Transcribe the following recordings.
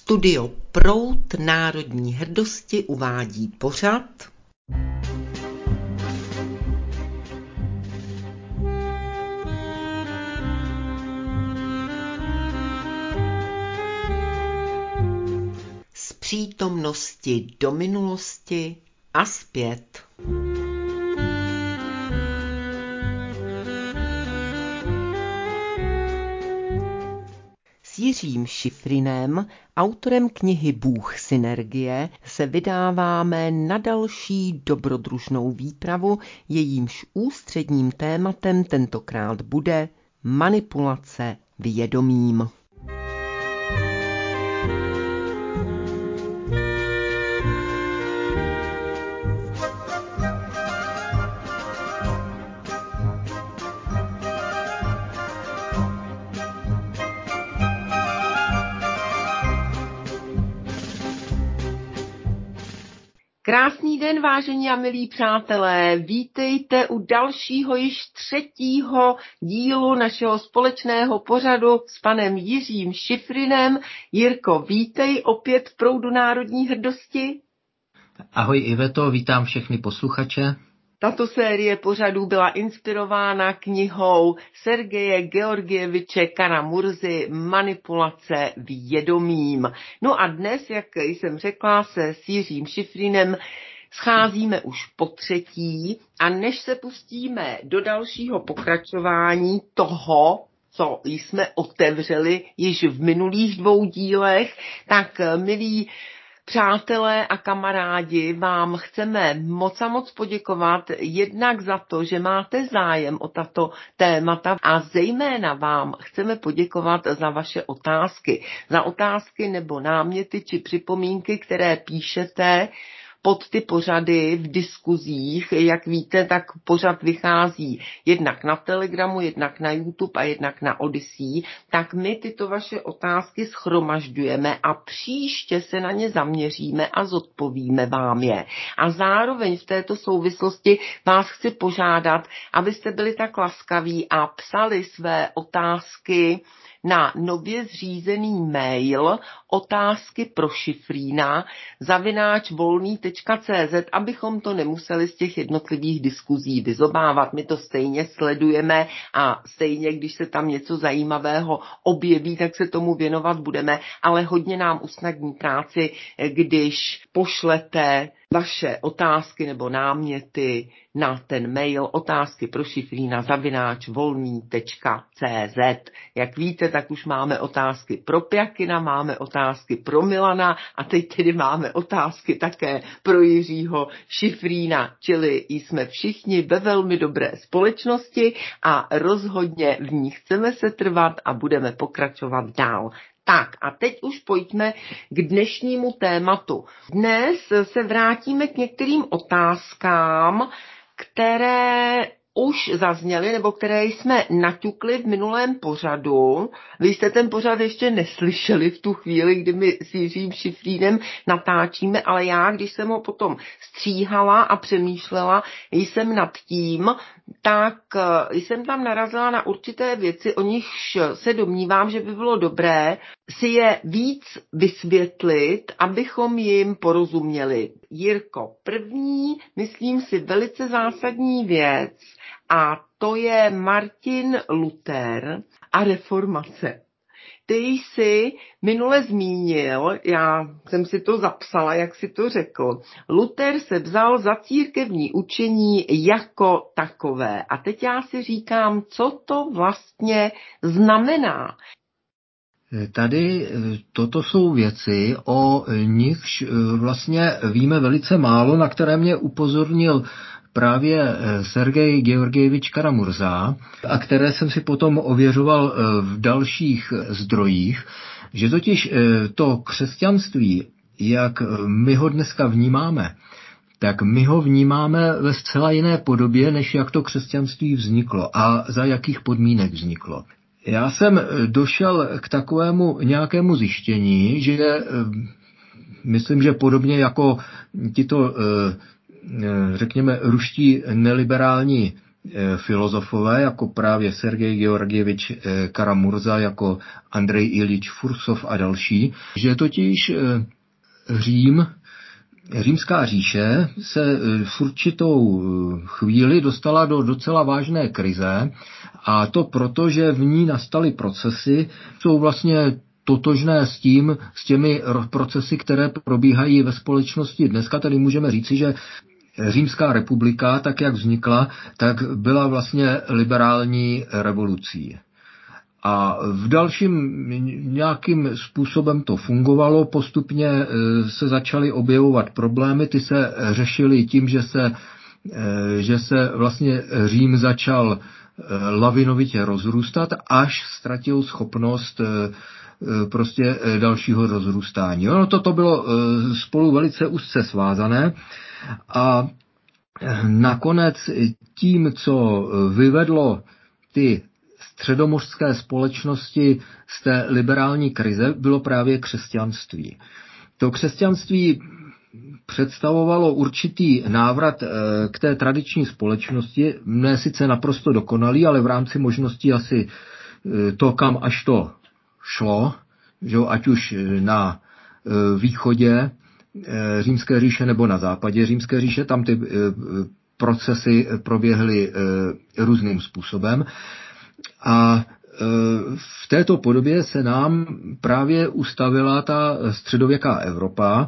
Studio Proud národní hrdosti uvádí pořad Z přítomnosti do minulosti a zpět. S Jiřím Šifrinem, autorem knihy Bůh synergie, se vydáváme na další dobrodružnou výpravu, jejímž ústředním tématem tentokrát bude manipulace vědomím. Krásný den, vážení a milí přátelé, vítejte u dalšího již 3. dílu našeho společného pořadu s panem Jiřím Šifrinem. Jirko, vítej opět v Proudu národní hrdosti. Ahoj Iveto, vítám všechny posluchače. Tato série pořadů byla inspirována knihou Sergeje Georgieviče Kara-Murzy Manipulace vědomím. No a dnes, jak jsem řekla, se s Jiřím Šifrinem scházíme už po 3. a než se pustíme do dalšího pokračování toho, co jsme otevřeli již v minulých 2 dílech, tak milí přátelé a kamarádi, vám chceme moc a moc poděkovat jednak za to, že máte zájem o tato témata a zejména vám chceme poděkovat za vaše otázky. Za otázky nebo náměty či připomínky, které píšete pod ty pořady v diskuzích. Jak víte, tak pořad vychází jednak na Telegramu, jednak na YouTube a jednak na Odyssey. Tak my tyto vaše otázky shromažďujeme a příště se na ně zaměříme a zodpovíme vám je. A zároveň v této souvislosti vás chci požádat, abyste byli tak laskaví a psali své otázky na nově zřízený mail otázky pro Šifrína @volný.cz, abychom to nemuseli z těch jednotlivých diskuzí vyzobávat. My to stejně sledujeme a stejně, když se tam něco zajímavého objeví, tak se tomu věnovat budeme, ale hodně nám usnadní práci, když pošlete vaše otázky nebo náměty na ten mail otázky pro Šifrína @volný.cz. Jak víte, tak už máme otázky pro Pjakina, máme otázky pro Milana a teď tedy máme otázky také pro Jiřího Šifrína, čili jsme všichni ve velmi dobré společnosti a rozhodně v ní chceme se trvat a budeme pokračovat dál. Tak a teď už pojďme k dnešnímu tématu. Dnes se vrátíme k některým otázkám, které už zazněly, nebo které jsme naťukli v minulém pořadu. Vy jste ten pořad ještě neslyšeli v tu chvíli, kdy my s Jiřím Šifrínem natáčíme, ale já, když jsem ho potom stříhala a přemýšlela jsem nad tím, tak jsem tam narazila na určité věci, o nichž se domnívám, že by bylo dobré si je víc vysvětlit, abychom jim porozuměli. Jirko, první, myslím si, velice zásadní věc, a to je Martin Luther a reformace. Ty jsi minule zmínil, já jsem si to zapsala, jak si to řekl, Luther se vzal za církevní učení jako takové. A teď já si říkám, co to vlastně znamená. Tady toto jsou věci, o nichž vlastně víme velice málo, na které mě upozornil právě Sergej Georgievič Kara-Murza a které jsem si potom ověřoval v dalších zdrojích, že totiž to křesťanství, jak my ho dneska vnímáme, tak my ho vnímáme ve zcela jiné podobě, než jak to křesťanství vzniklo a za jakých podmínek vzniklo. Já jsem došel k takovému nějakému zjištění, že myslím, že podobně jako tito, řekněme, ruští neliberální filozofové, jako právě Sergej Georgievič Kara-Murza, jako Andrej Ilič Fursov a další, že totiž Římská říše se v určitou chvíli dostala do docela vážné krize, a to proto, že v ní nastaly procesy, jsou vlastně totožné s těmi procesy, které probíhají ve společnosti dneska. Tady můžeme říci, že Římská republika, tak jak vznikla, tak byla vlastně liberální revolucí. A v dalším nějakým způsobem to fungovalo, postupně se začaly objevovat problémy, ty se řešily tím, že se vlastně Řím začal lavinovitě rozrůstat, až ztratil schopnost prostě dalšího rozrůstání. No, toto bylo spolu velice úzce svázané a nakonec tím, co vyvedlo ty středomořské společnosti z té liberální krize, bylo právě křesťanství. To křesťanství představovalo určitý návrat k té tradiční společnosti, ne sice naprosto dokonalý, ale v rámci možností asi to, kam až to šlo, že ať už na východě Římské říše nebo na západě Římské říše, tam ty procesy proběhly různým způsobem. A v této podobě se nám právě ustavila ta středověká Evropa,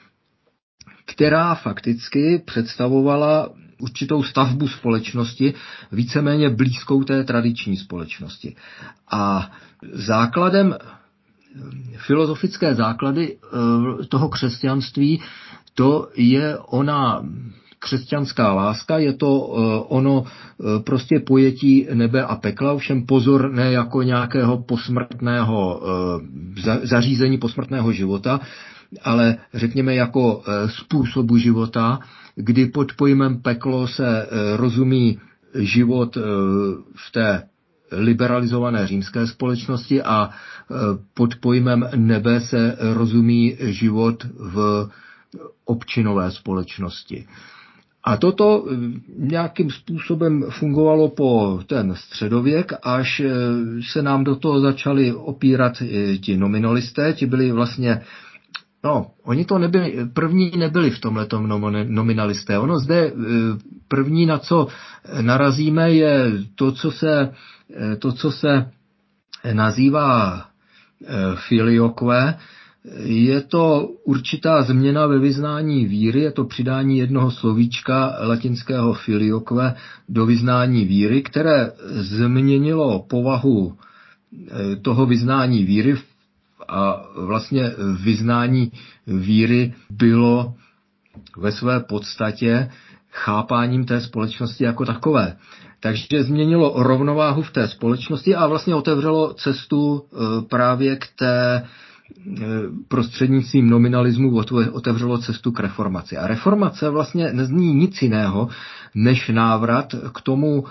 která fakticky představovala určitou stavbu společnosti, víceméně blízkou té tradiční společnosti. A základem, filozofické základy toho křesťanství, to je ona křesťanská láska, je to ono prostě pojetí nebe a pekla, ovšem pozor, ne jako nějakého posmrtného zařízení posmrtného života, ale řekněme jako způsobu života, kdy pod pojmem peklo se rozumí život v té liberalizované římské společnosti a pod pojmem nebe se rozumí život v občinové společnosti. A toto nějakým způsobem fungovalo po ten středověk, až se nám do toho začali opírat ti nominalisté, ti byli vlastně, oni to první nebyli v tomhletom nominalisté. Ono zde první, na co narazíme, je to, co se nazývá filioque. Je to určitá změna ve vyznání víry, je to přidání jednoho slovíčka latinského filioque do vyznání víry, které změnilo povahu toho vyznání víry a vlastně vyznání víry bylo ve své podstatě chápáním té společnosti jako takové. Takže změnilo rovnováhu v té společnosti a vlastně otevřelo cestu právě k té prostřednictvím nominalismu otevřelo cestu k reformaci. A reformace vlastně nezní nic jiného, než návrat k tomu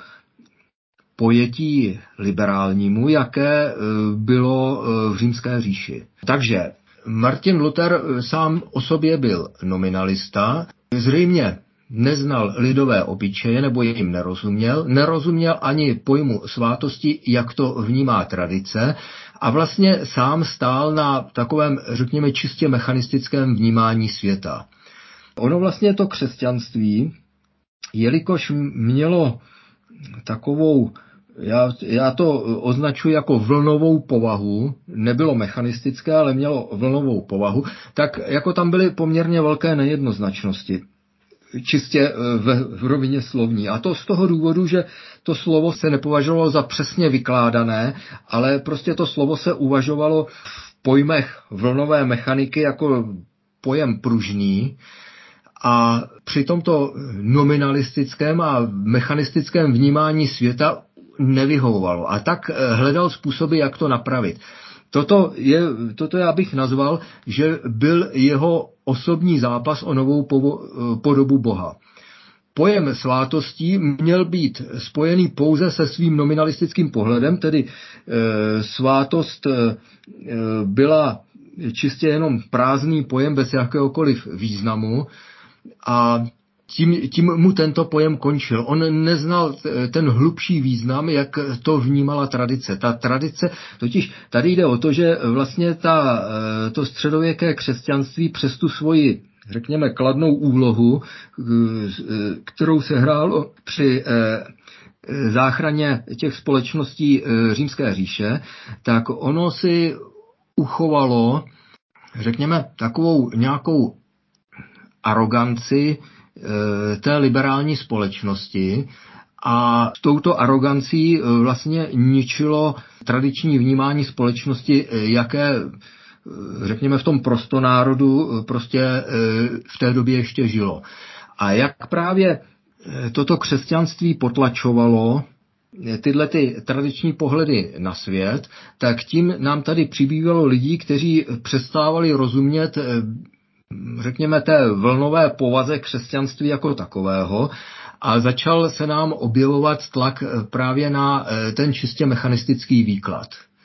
pojetí liberálnímu, jaké bylo v Římské říši. Takže Martin Luther sám o sobě byl nominalista, zřejmě neznal lidové obyčeje nebo jim nerozuměl ani pojmu svátosti, jak to vnímá tradice, a vlastně sám stál na takovém, řekněme, čistě mechanistickém vnímání světa. Ono vlastně to křesťanství, jelikož mělo takovou, já to označuji jako vlnovou povahu, nebylo mechanistické, ale mělo vlnovou povahu, tak jako tam byly poměrně velké nejednoznačnosti. Čistě v rovině slovní. A to z toho důvodu, že to slovo se nepovažovalo za přesně vykládané, ale prostě to slovo se uvažovalo v pojmech vlnové mechaniky jako pojem pružný, a při tomto nominalistickém a mechanistickém vnímání světa nevyhovovalo. A tak hledal způsoby, jak to napravit. Toto já bych nazval, že byl jeho osobní zápas o novou podobu Boha. Pojem svátostí měl být spojený pouze se svým nominalistickým pohledem, tedy svátost byla čistě jenom prázdný pojem bez jakéhokoliv významu, a tím mu tento pojem končil. On neznal ten hlubší význam, jak to vnímala tradice. Ta tradice, totiž tady jde o to, že vlastně to středověké křesťanství přes tu svoji, řekněme, kladnou úlohu, kterou se hrálo při záchraně těch společností Římské říše, tak ono si uchovalo, řekněme, takovou nějakou aroganci té liberální společnosti a s touto arogancí vlastně ničilo tradiční vnímání společnosti, jaké, řekněme, v tom prostonárodu prostě v té době ještě žilo. A jak právě toto křesťanství potlačovalo tyhle ty tradiční pohledy na svět, tak tím nám tady přibývalo lidí, kteří přestávali rozumět, řekněme, té vlnové povaze křesťanství jako takového a začal se nám objevovat tlak právě na ten čistě mechanistický výklad.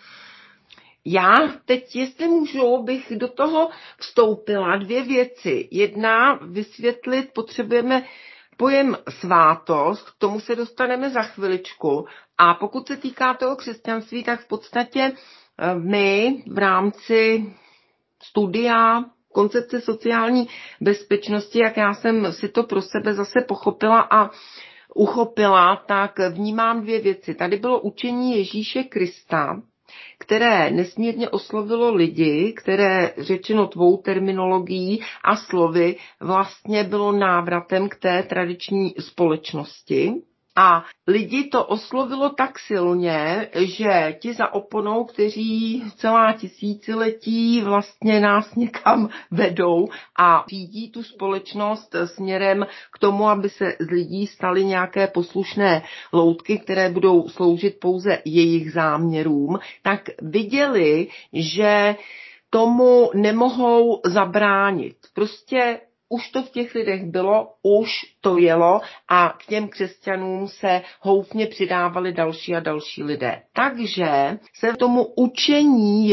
Já teď, jestli můžu, bych do toho vstoupila 2 věci. Jedna, vysvětlit, potřebujeme pojem svátost, k tomu se dostaneme za chviličku. A pokud se týká toho křesťanství, tak v podstatě my v rámci studia koncepce sociální bezpečnosti, jak já jsem si to pro sebe zase pochopila a uchopila, tak vnímám 2 věci. Tady bylo učení Ježíše Krista, které nesmírně oslovilo lidi, které řečeno tvou terminologií a slovy vlastně bylo návratem k té tradiční společnosti. A lidi to oslovilo tak silně, že ti za oponou, kteří celá tisíciletí vlastně nás někam vedou a řídí tu společnost směrem k tomu, aby se z lidí staly nějaké poslušné loutky, které budou sloužit pouze jejich záměrům, tak viděli, že tomu nemohou zabránit. Prostě už to v těch lidech bylo, už to jelo a k těm křesťanům se houfně přidávali další a další lidé. Takže se tomu učení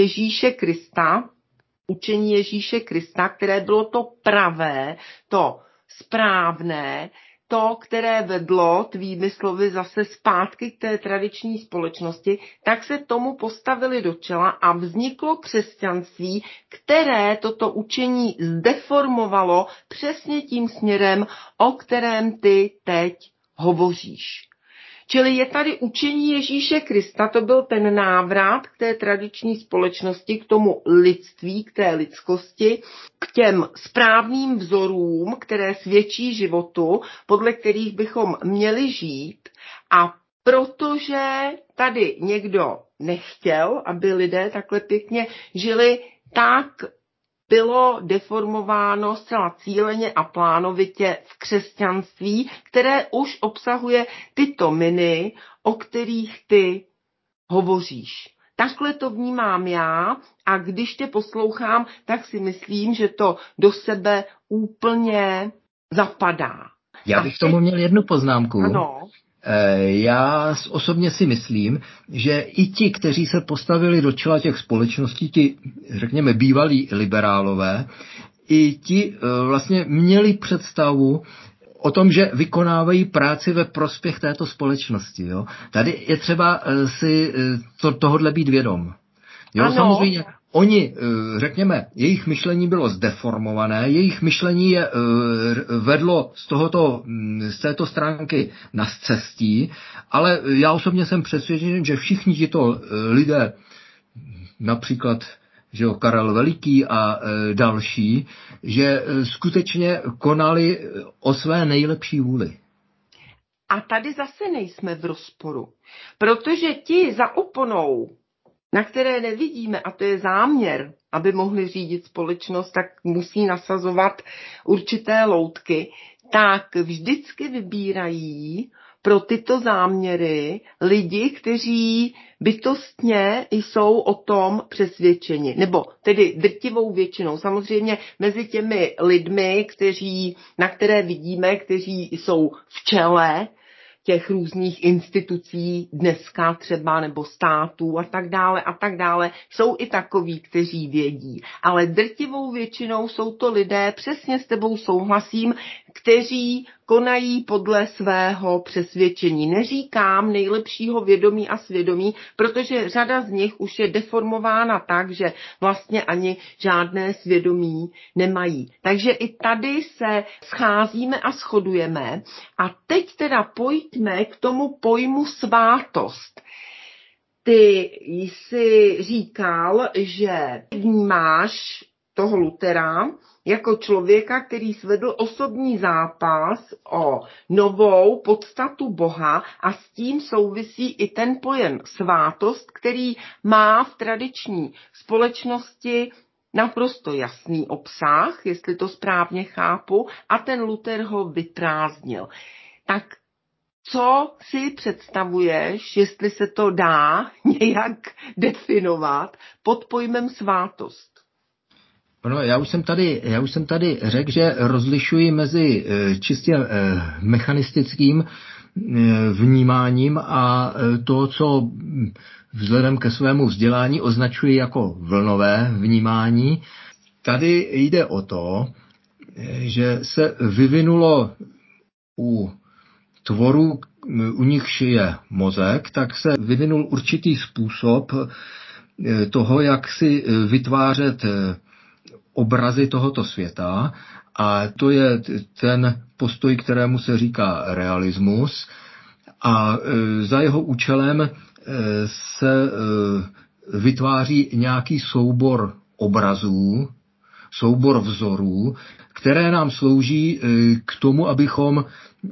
Ježíše Krista, které bylo to pravé, to správné, to, které vedlo tvými slovy zase zpátky k té tradiční společnosti, tak se tomu postavili do čela a vzniklo křesťanství, které toto učení zdeformovalo přesně tím směrem, o kterém ty teď hovoříš. Čili je tady učení Ježíše Krista, to byl ten návrat k té tradiční společnosti, k tomu lidství, k té lidskosti, k těm správným vzorům, které svědčí životu, podle kterých bychom měli žít. A protože tady někdo nechtěl, aby lidé takhle pěkně žili, tak bylo deformováno zcela cíleně a plánovitě v křesťanství, které už obsahuje tyto miny, o kterých ty hovoříš. Takhle to vnímám já a když tě poslouchám, tak si myslím, že to do sebe úplně zapadá. Já bych tomu měl jednu poznámku. Ano. Já osobně si myslím, že i ti, kteří se postavili do čela těch společností, ti, řekněme, bývalí liberálové, i ti vlastně měli představu o tom, že vykonávají práci ve prospěch této společnosti. Jo? Tady je třeba si tohodle být vědom. Jo, ano. Samozřejmě, oni, řekněme, jejich myšlení bylo zdeformované, jejich myšlení je vedlo z této stránky na scestí, ale já osobně jsem přesvědčen, že všichni tito lidé, například že jo, Karel Veliký a další, že skutečně konali o své nejlepší vůli. A tady zase nejsme v rozporu, protože ti za oponou, na které nevidíme, a to je záměr, aby mohli řídit společnost, tak musí nasazovat určité loutky, tak vždycky vybírají pro tyto záměry lidi, kteří bytostně jsou o tom přesvědčeni. Nebo tedy drtivou většinou. Samozřejmě mezi těmi lidmi, na které vidíme, kteří jsou v čele těch různých institucí dneska třeba, nebo států a tak dále, jsou i takoví, kteří vědí. Ale drtivou většinou jsou to lidé, přesně s tebou souhlasím, kteří konají podle svého přesvědčení. Neříkám nejlepšího vědomí a svědomí, protože řada z nich už je deformována tak, že vlastně ani žádné svědomí nemají. Takže i tady se scházíme a shodujeme. A teď teda pojďme k tomu pojmu svátost. Ty jsi říkal, že vnímáš toho Luthera jako člověka, který svedl osobní zápas o novou podstatu Boha a s tím souvisí i ten pojem svátost, který má v tradiční společnosti naprosto jasný obsah, jestli to správně chápu, a ten Luther ho vyprázdnil. Tak co si představuješ, jestli se to dá nějak definovat pod pojmem svátost? No, já už jsem tady řekl, že rozlišuji mezi čistě mechanistickým vnímáním a to, co vzhledem ke svému vzdělání označuji jako vlnové vnímání. Tady jde o to, že se vyvinulo u tvorů, u nichž je mozek, tak se vyvinul určitý způsob toho, jak si vytvářet obrazy tohoto světa, a to je ten postoj, kterému se říká realismus, a za jeho účelem se vytváří nějaký soubor obrazů, soubor vzorů, které nám slouží k tomu, abychom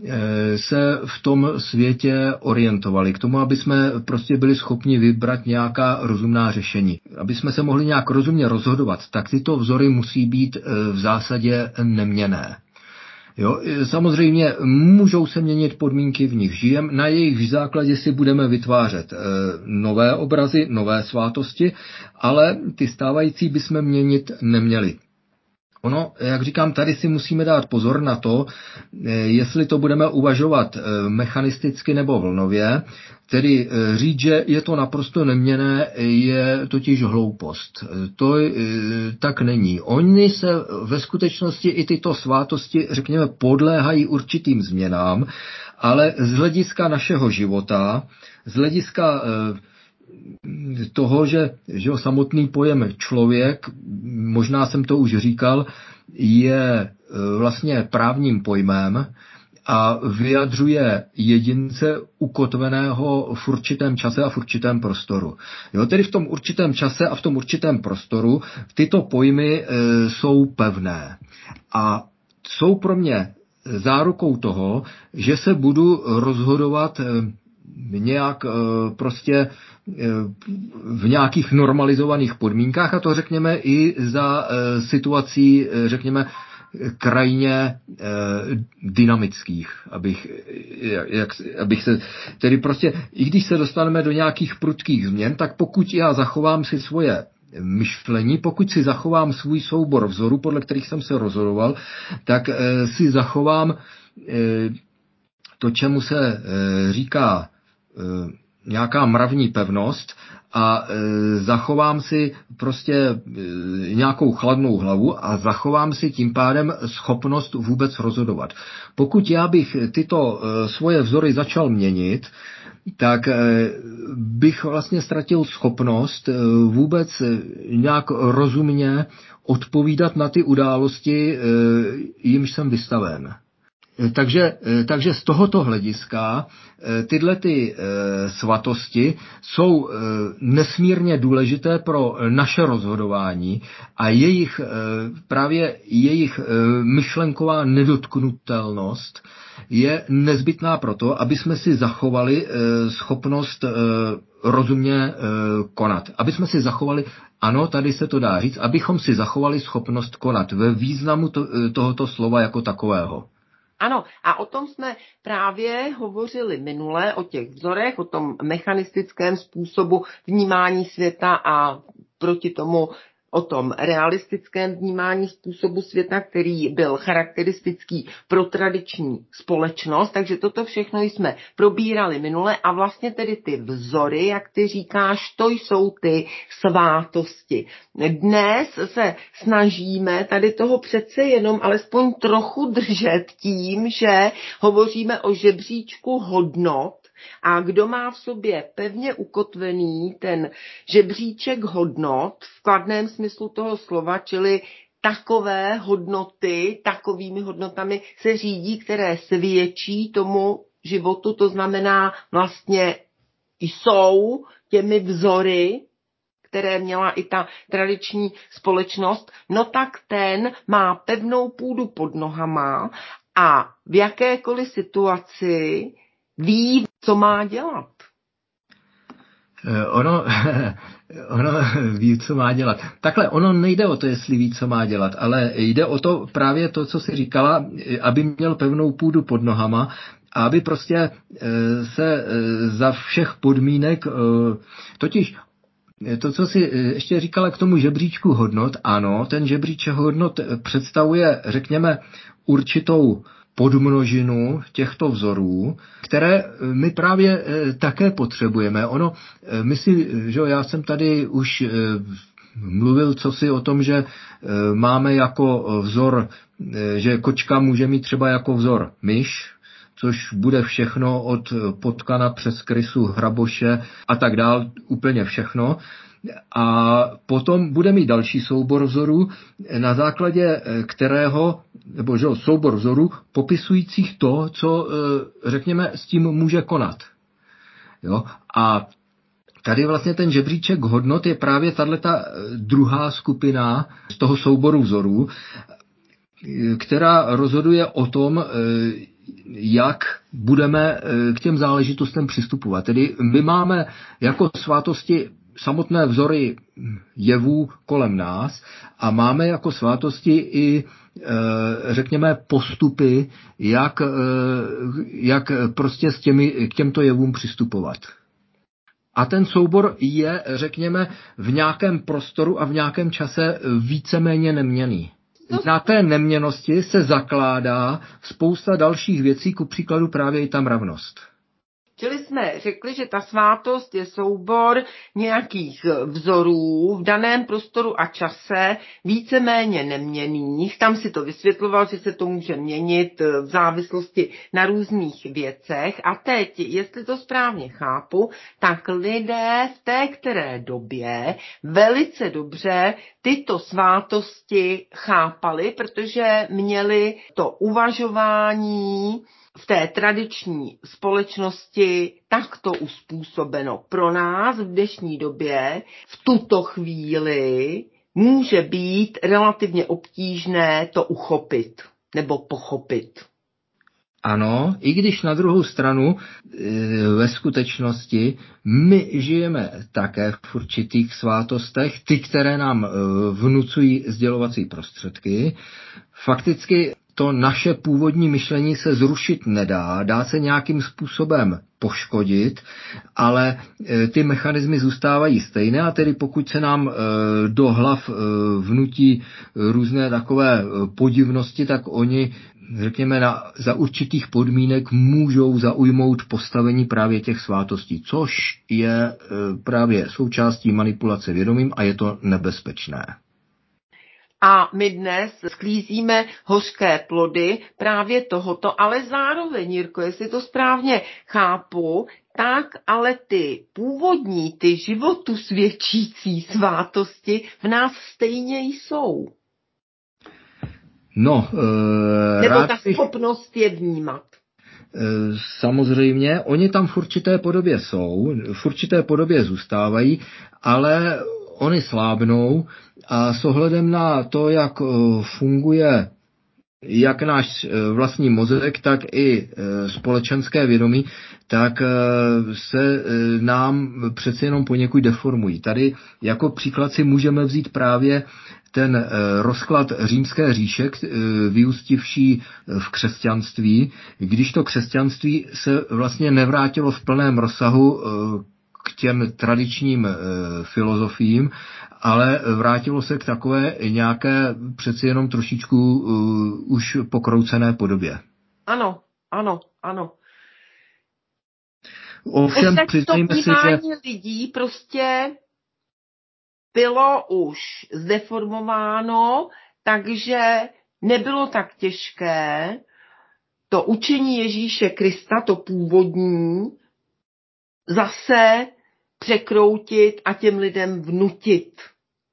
se v tom světě orientovali, k tomu, aby jsme prostě byli schopni vybrat nějaká rozumná řešení. Aby jsme se mohli nějak rozumně rozhodovat, tak tyto vzory musí být v zásadě neměnné. Jo, samozřejmě můžou se měnit podmínky, v nich žijeme, na jejich základě si budeme vytvářet nové obrazy, nové svátosti, ale ty stávající bychom měnit neměli. Ono, jak říkám, tady si musíme dát pozor na to, jestli to budeme uvažovat mechanisticky nebo vlnově, tedy říct, že je to naprosto neměnné, je totiž hloupost. To tak není. Oni se ve skutečnosti i tyto svátosti, řekněme, podléhají určitým změnám, ale z hlediska našeho života, z hlediska toho, že samotný pojem člověk, možná jsem to už říkal, je vlastně právním pojmem a vyjadřuje jedince ukotveného v určitém čase a v určitém prostoru. Jo, tedy v tom určitém čase a v tom určitém prostoru tyto pojmy jsou pevné a jsou pro mě zárukou toho, že se budu rozhodovat nějak prostě v nějakých normalizovaných podmínkách, a to řekněme i za situací, řekněme, krajně dynamických, abych se, tedy prostě, i když se dostaneme do nějakých prudkých změn, tak pokud já zachovám si svoje myšlení, pokud si zachovám svůj soubor vzorů, podle kterých jsem se rozhodoval, tak si zachovám to, čemu se říká nějaká mravní pevnost, a zachovám si prostě nějakou chladnou hlavu a zachovám si tím pádem schopnost vůbec rozhodovat. Pokud já bych tyto svoje vzory začal měnit, tak bych vlastně ztratil schopnost vůbec nějak rozumně odpovídat na ty události, jimž jsem vystaven. Takže z tohoto hlediska tyhle ty svatosti jsou nesmírně důležité pro naše rozhodování a právě jejich myšlenková nedotknutelnost je nezbytná proto, aby jsme si zachovali schopnost rozumně konat. Aby jsme si zachovali, ano, tady se to dá říct, abychom si zachovali schopnost konat ve významu tohoto slova jako takového. Ano, a o tom jsme právě hovořili minule, o těch vzorech, o tom mechanistickém způsobu vnímání světa a proti tomu o tom realistickém vnímání způsobu světa, který byl charakteristický pro tradiční společnost, takže toto všechno jsme probírali minule a vlastně tedy ty vzory, jak ty říkáš, to jsou ty svátosti. Dnes se snažíme tady toho přece jenom alespoň trochu držet tím, že hovoříme o žebříčku hodnot, a kdo má v sobě pevně ukotvený ten žebříček hodnot v kladném smyslu toho slova, čili takové hodnoty, takovými hodnotami se řídí, které svědčí tomu životu, to znamená vlastně jsou těmi vzory, které měla i ta tradiční společnost, no tak ten má pevnou půdu pod nohama a v jakékoliv situaci ví, co má dělat. Ono ví, co má dělat. Takhle, ono nejde o to, jestli ví, co má dělat, ale jde o to právě to, co jsi říkala, aby měl pevnou půdu pod nohama a aby prostě se za všech podmínek, totiž to, co jsi ještě říkala k tomu žebříčku hodnot, ano, ten žebříček hodnot představuje, řekněme, určitou podmnožinu těchto vzorů, které my právě také potřebujeme. Ono, že já jsem tady už mluvil cosi o tom, že máme jako vzor, že kočka může mít třeba jako vzor myš, což bude všechno od potkana přes krysu, hraboše a tak dál, úplně všechno. A potom bude mít další soubor vzorů, na základě kterého, nebo že soubor vzorů popisujících to, co, řekněme, s tím může konat. Jo? A tady vlastně ten žebříček hodnot je právě tato druhá skupina z toho souboru vzorů, která rozhoduje o tom, jak budeme k těm záležitostem přistupovat. Tedy my máme jako svátosti samotné vzory jevů kolem nás a máme jako svátosti i, řekněme, postupy, jak prostě k těmto jevům přistupovat. A ten soubor je, řekněme, v nějakém prostoru a v nějakém čase víceméně neměnný. Na té neměnnosti se zakládá spousta dalších věcí, ku příkladu právě i ta mravnost. Čili jsme řekli, že ta svátost je soubor nějakých vzorů v daném prostoru a čase, víceméně neměnných. Tam si to vysvětloval, že se to může měnit v závislosti na různých věcech. A teď, jestli to správně chápu, tak lidé v té které době velice dobře tyto svátosti chápali, protože měli to uvažování v té tradiční společnosti takto uspůsobeno. Pro nás v dnešní době v tuto chvíli může být relativně obtížné to uchopit nebo pochopit. Ano, i když na druhou stranu ve skutečnosti my žijeme také v určitých svátostech, ty, které nám vnucují sdělovací prostředky. Fakticky to naše původní myšlení se zrušit nedá, dá se nějakým způsobem poškodit, ale ty mechanismy zůstávají stejné a tedy pokud se nám do hlav vnutí různé takové podivnosti, tak oni, řekněme, za určitých podmínek můžou zaujmout postavení právě těch svátostí, což je právě součástí manipulace vědomím a je to nebezpečné. A my dnes sklízíme hořké plody právě tohoto, ale zároveň, Jirko, jestli to správně chápu, tak ale ty původní, ty životu svědčící svátosti v nás stejně jsou. No, nebo ta schopnost je vnímat. Samozřejmě, oni tam v určité podobě jsou, v určité podobě zůstávají, ale oni slábnou a s ohledem na to, jak funguje jak náš vlastní mozek, tak i společenské vědomí, tak se nám přeci jenom poněkud deformují. Tady jako příklad si můžeme vzít právě ten rozklad Římské říše, vyústivší v křesťanství, když to křesťanství se vlastně nevrátilo v plném rozsahu k k těm tradičním filozofiím, ale vrátilo se k takové nějaké přeci jenom trošičku už pokroucené podobě. Ano. Ovšem přiznejme si, že lidí prostě bylo už zdeformováno, takže nebylo tak těžké to učení Ježíše Krista, to původní, zase překroutit a těm lidem vnutit.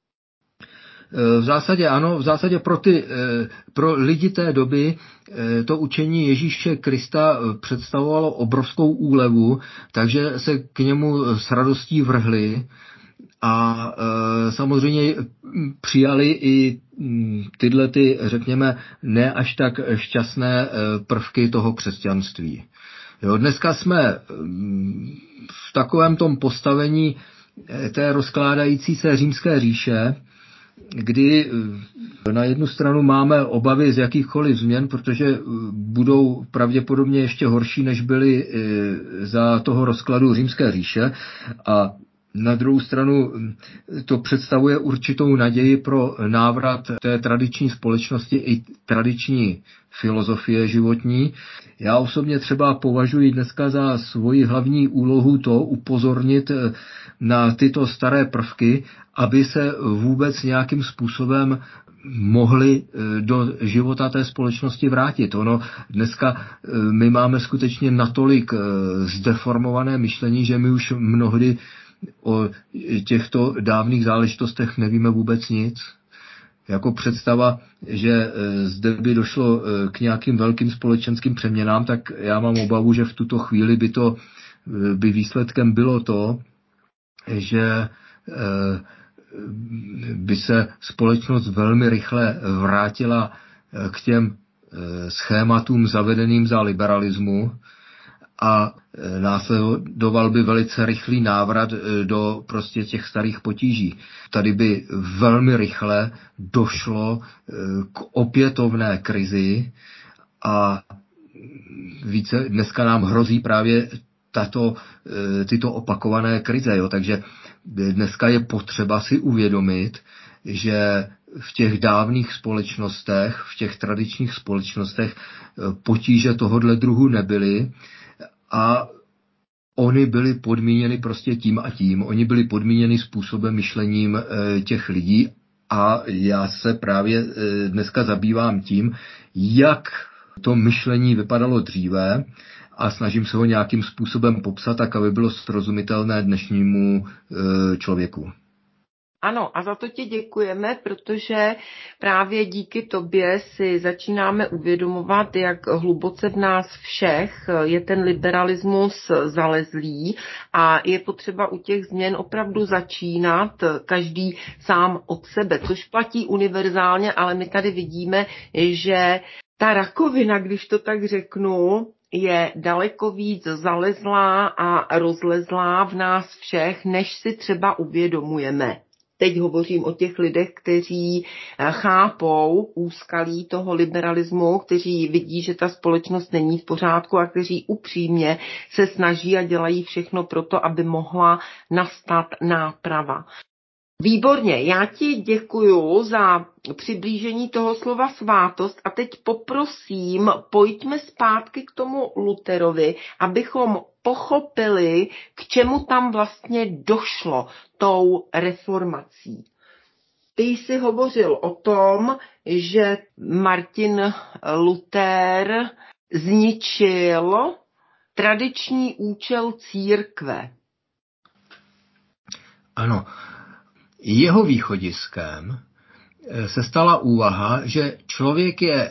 V zásadě ano, v zásadě pro lidi té doby to učení Ježíše Krista představovalo obrovskou úlevu, takže se k němu s radostí vrhli a samozřejmě přijali i tyhle řekněme, ne až tak šťastné prvky toho křesťanství. Jo, dneska jsme v takovém tom postavení té rozkládající se římské říše, kdy na jednu stranu máme obavy z jakýchkoliv změn, protože budou pravděpodobně ještě horší, než byly za toho rozkladu římské říše, a na druhou stranu to představuje určitou naději pro návrat té tradiční společnosti i tradiční filozofie životní. Já osobně třeba považuji dneska za svoji hlavní úlohu to upozornit na tyto staré prvky, aby se vůbec nějakým způsobem mohli do života té společnosti vrátit. Dneska my máme skutečně natolik zdeformované myšlení, že my už mnohdy o těchto dávných záležitostech nevíme vůbec nic. Jako představa, že zde by došlo k nějakým velkým společenským přeměnám, tak já mám obavu, že v tuto chvíli by výsledkem bylo to, že by se společnost velmi rychle vrátila k těm schématům zavedeným za liberalismu a následoval by velice rychlý návrat do prostě těch starých potíží. Tady by velmi rychle došlo k opětovné krizi a více dneska nám hrozí právě tyto opakované krize. Jo? Takže dneska je potřeba si uvědomit, že v těch dávných společnostech, v těch tradičních společnostech potíže tohodle druhu nebyly a oni byli podmíněni prostě tím a tím. Oni byli podmíněni způsobem myšlením těch lidí a já se právě dneska zabývám tím, jak to myšlení vypadalo dříve a snažím se ho nějakým způsobem popsat, tak aby bylo srozumitelné dnešnímu člověku. Ano, a za to ti děkujeme, protože právě díky tobě si začínáme uvědomovat, jak hluboce v nás všech je ten liberalismus zalezlý a je potřeba u těch změn opravdu začínat každý sám od sebe, což platí univerzálně, ale my tady vidíme, že ta rakovina, když to tak řeknu, je daleko víc zalezlá a rozlezlá v nás všech, než si třeba uvědomujeme. Teď hovořím o těch lidech, kteří chápou úskalí toho liberalismu, kteří vidí, že ta společnost není v pořádku a kteří upřímně se snaží a dělají všechno pro to, aby mohla nastat náprava. Výborně, já ti děkuju za přiblížení toho slova svátost a teď poprosím, pojďme zpátky k tomu Lutherovi, abychom pochopili, k čemu tam vlastně došlo tou reformací. Ty jsi hovořil o tom, že Martin Luther zničil tradiční účel církve. Ano. Jeho východiskem se stala úvaha, že člověk je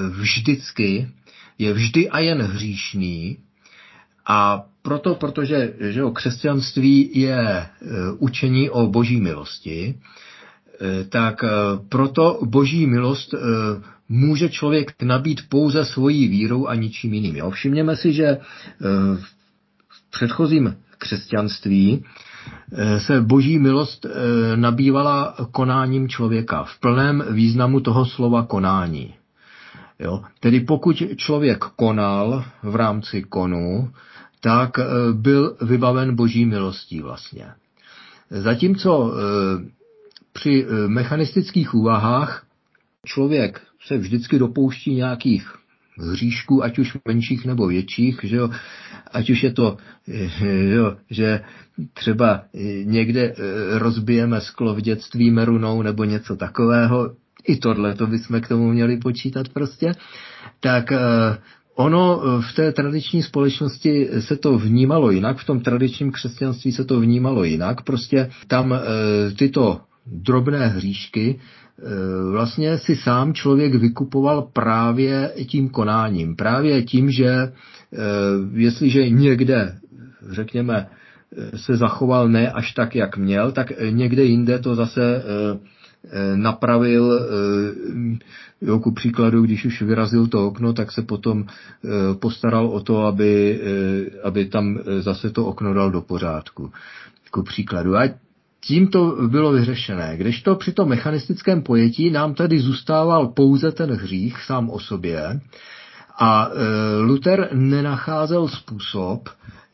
vždy a jen hříšný a protože křesťanství je učení o boží milosti, tak proto boží milost může člověk nabít pouze svojí vírou a ničím jiným. Jo? Všimněme si, že v předchozím křesťanství se boží milost nabývala konáním člověka v plném významu toho slova konání. Jo? Tedy pokud člověk konal v rámci konu, tak byl vybaven boží milostí vlastně. Zatímco při mechanistických úvahách člověk se vždycky dopouští nějakých hříšků, ať už menších nebo větších, že jo? Ať už je to, že třeba někde rozbijeme sklo v dětství merunou nebo něco takového, i tohle to bychom k tomu měli počítat prostě, tak ono v té tradiční společnosti se to vnímalo jinak, v tom tradičním křesťanství se to vnímalo jinak, prostě tam tyto drobné hříšky vlastně si sám člověk vykupoval právě tím konáním. Právě tím, že jestliže někde, řekněme, se zachoval ne až tak, jak měl, tak někde jinde to zase napravil, ku příkladu, když už vyrazil to okno, tak se potom postaral o to, aby tam zase to okno dal do pořádku. Ku příkladu. A tím to bylo vyřešené. Kdežto při tom mechanistickém pojetí nám tady zůstával pouze ten hřích sám o sobě a Luther nenacházel způsob,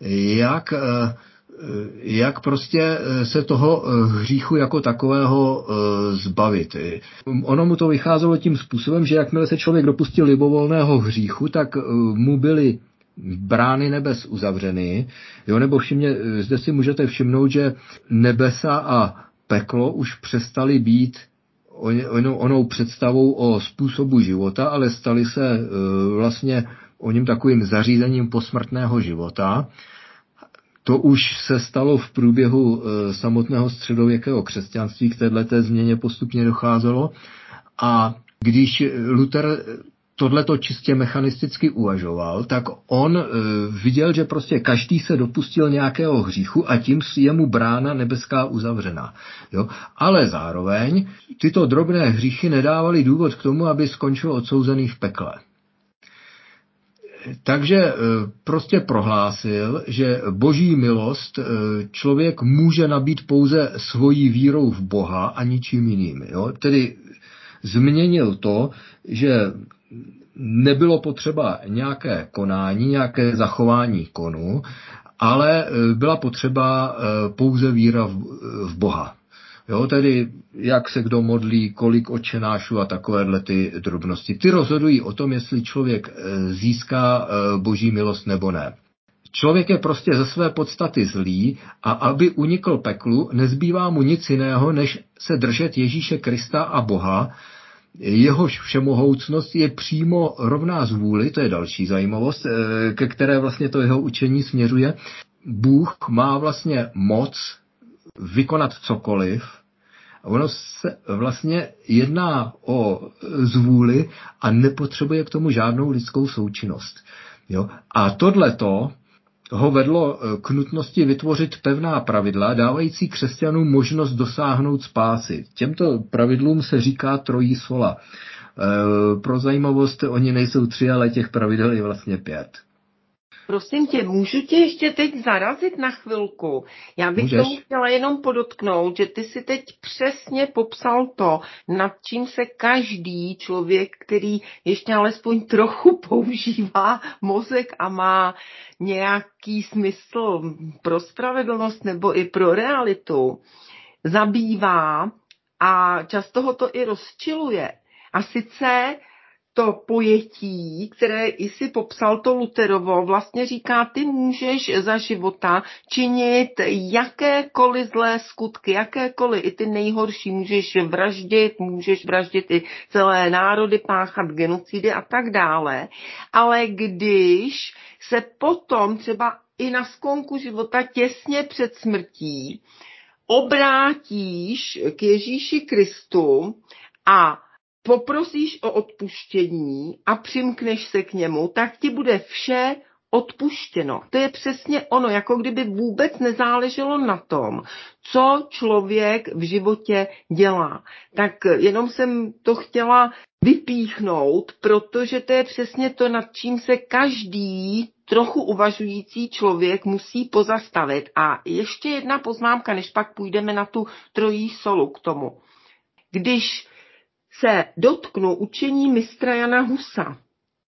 jak prostě se toho hříchu jako takového zbavit. Ono mu to vycházelo tím způsobem, že jakmile se člověk dopustil libovolného hříchu, tak mu byly brány nebes uzavřeny, jo, nebo zde si můžete všimnout, že nebesa a peklo už přestaly být onou představou o způsobu života, ale staly se vlastně o něm takovým zařízením posmrtného života. To už se stalo v průběhu samotného středověkého křesťanství, k této změně postupně docházelo. A když Luther tohleto čistě mechanisticky uvažoval, tak on viděl, že prostě každý se dopustil nějakého hříchu a tím je mu brána nebeská uzavřená. Jo? Ale zároveň tyto drobné hříchy nedávaly důvod k tomu, aby skončil odsouzený v pekle. Takže prostě prohlásil, že boží milost člověk může nabít pouze svojí vírou v Boha a ničím jiným. Jo? Tedy změnil to, že nebylo potřeba nějaké konání, nějaké zachování konu, ale byla potřeba pouze víra v Boha. Jo, tedy jak se kdo modlí, kolik otčenášů a takovéhle ty drobnosti. Ty rozhodují o tom, jestli člověk získá boží milost nebo ne. Člověk je prostě ze své podstaty zlý a aby unikl peklu, nezbývá mu nic jiného, než se držet Ježíše Krista a Boha. Jehož všemohoucnost je přímo rovná zvůli, to je další zajímavost, ke které vlastně to jeho učení směřuje. Bůh má vlastně moc vykonat cokoliv. Ono se vlastně jedná o zvůli a nepotřebuje k tomu žádnou lidskou součinnost. Jo? A tohleto ho vedlo k nutnosti vytvořit pevná pravidla, dávající křesťanům možnost dosáhnout spásy. Těmto pravidlům se říká trojí sola. Pro zajímavost, oni nejsou 3, ale těch pravidel je vlastně 5. Prosím tě, můžu tě ještě teď zarazit na chvilku? Já bych tomu chtěla jenom podotknout, že ty si teď přesně popsal to, nad čím se každý člověk, který ještě alespoň trochu používá mozek a má nějaký smysl pro spravedlnost nebo i pro realitu, zabývá a často ho to i rozčiluje. A sice to pojetí, které jsi popsal, to Lutherovo, vlastně říká, ty můžeš za života činit jakékoliv zlé skutky, jakékoliv, i ty nejhorší, můžeš vraždit i celé národy, páchat genocidy a tak dále, ale když se potom třeba i na sklonku života těsně před smrtí obrátíš k Ježíši Kristu a poprosíš o odpuštění a přimkneš se k němu, tak ti bude vše odpuštěno. To je přesně ono, jako kdyby vůbec nezáleželo na tom, co člověk v životě dělá. Tak jenom jsem to chtěla vypíchnout, protože to je přesně to, nad čím se každý trochu uvažující člověk musí pozastavit. A ještě jedna poznámka, než pak půjdeme na tu trojí solu k tomu. Když se dotknu učení mistra Jana Husa,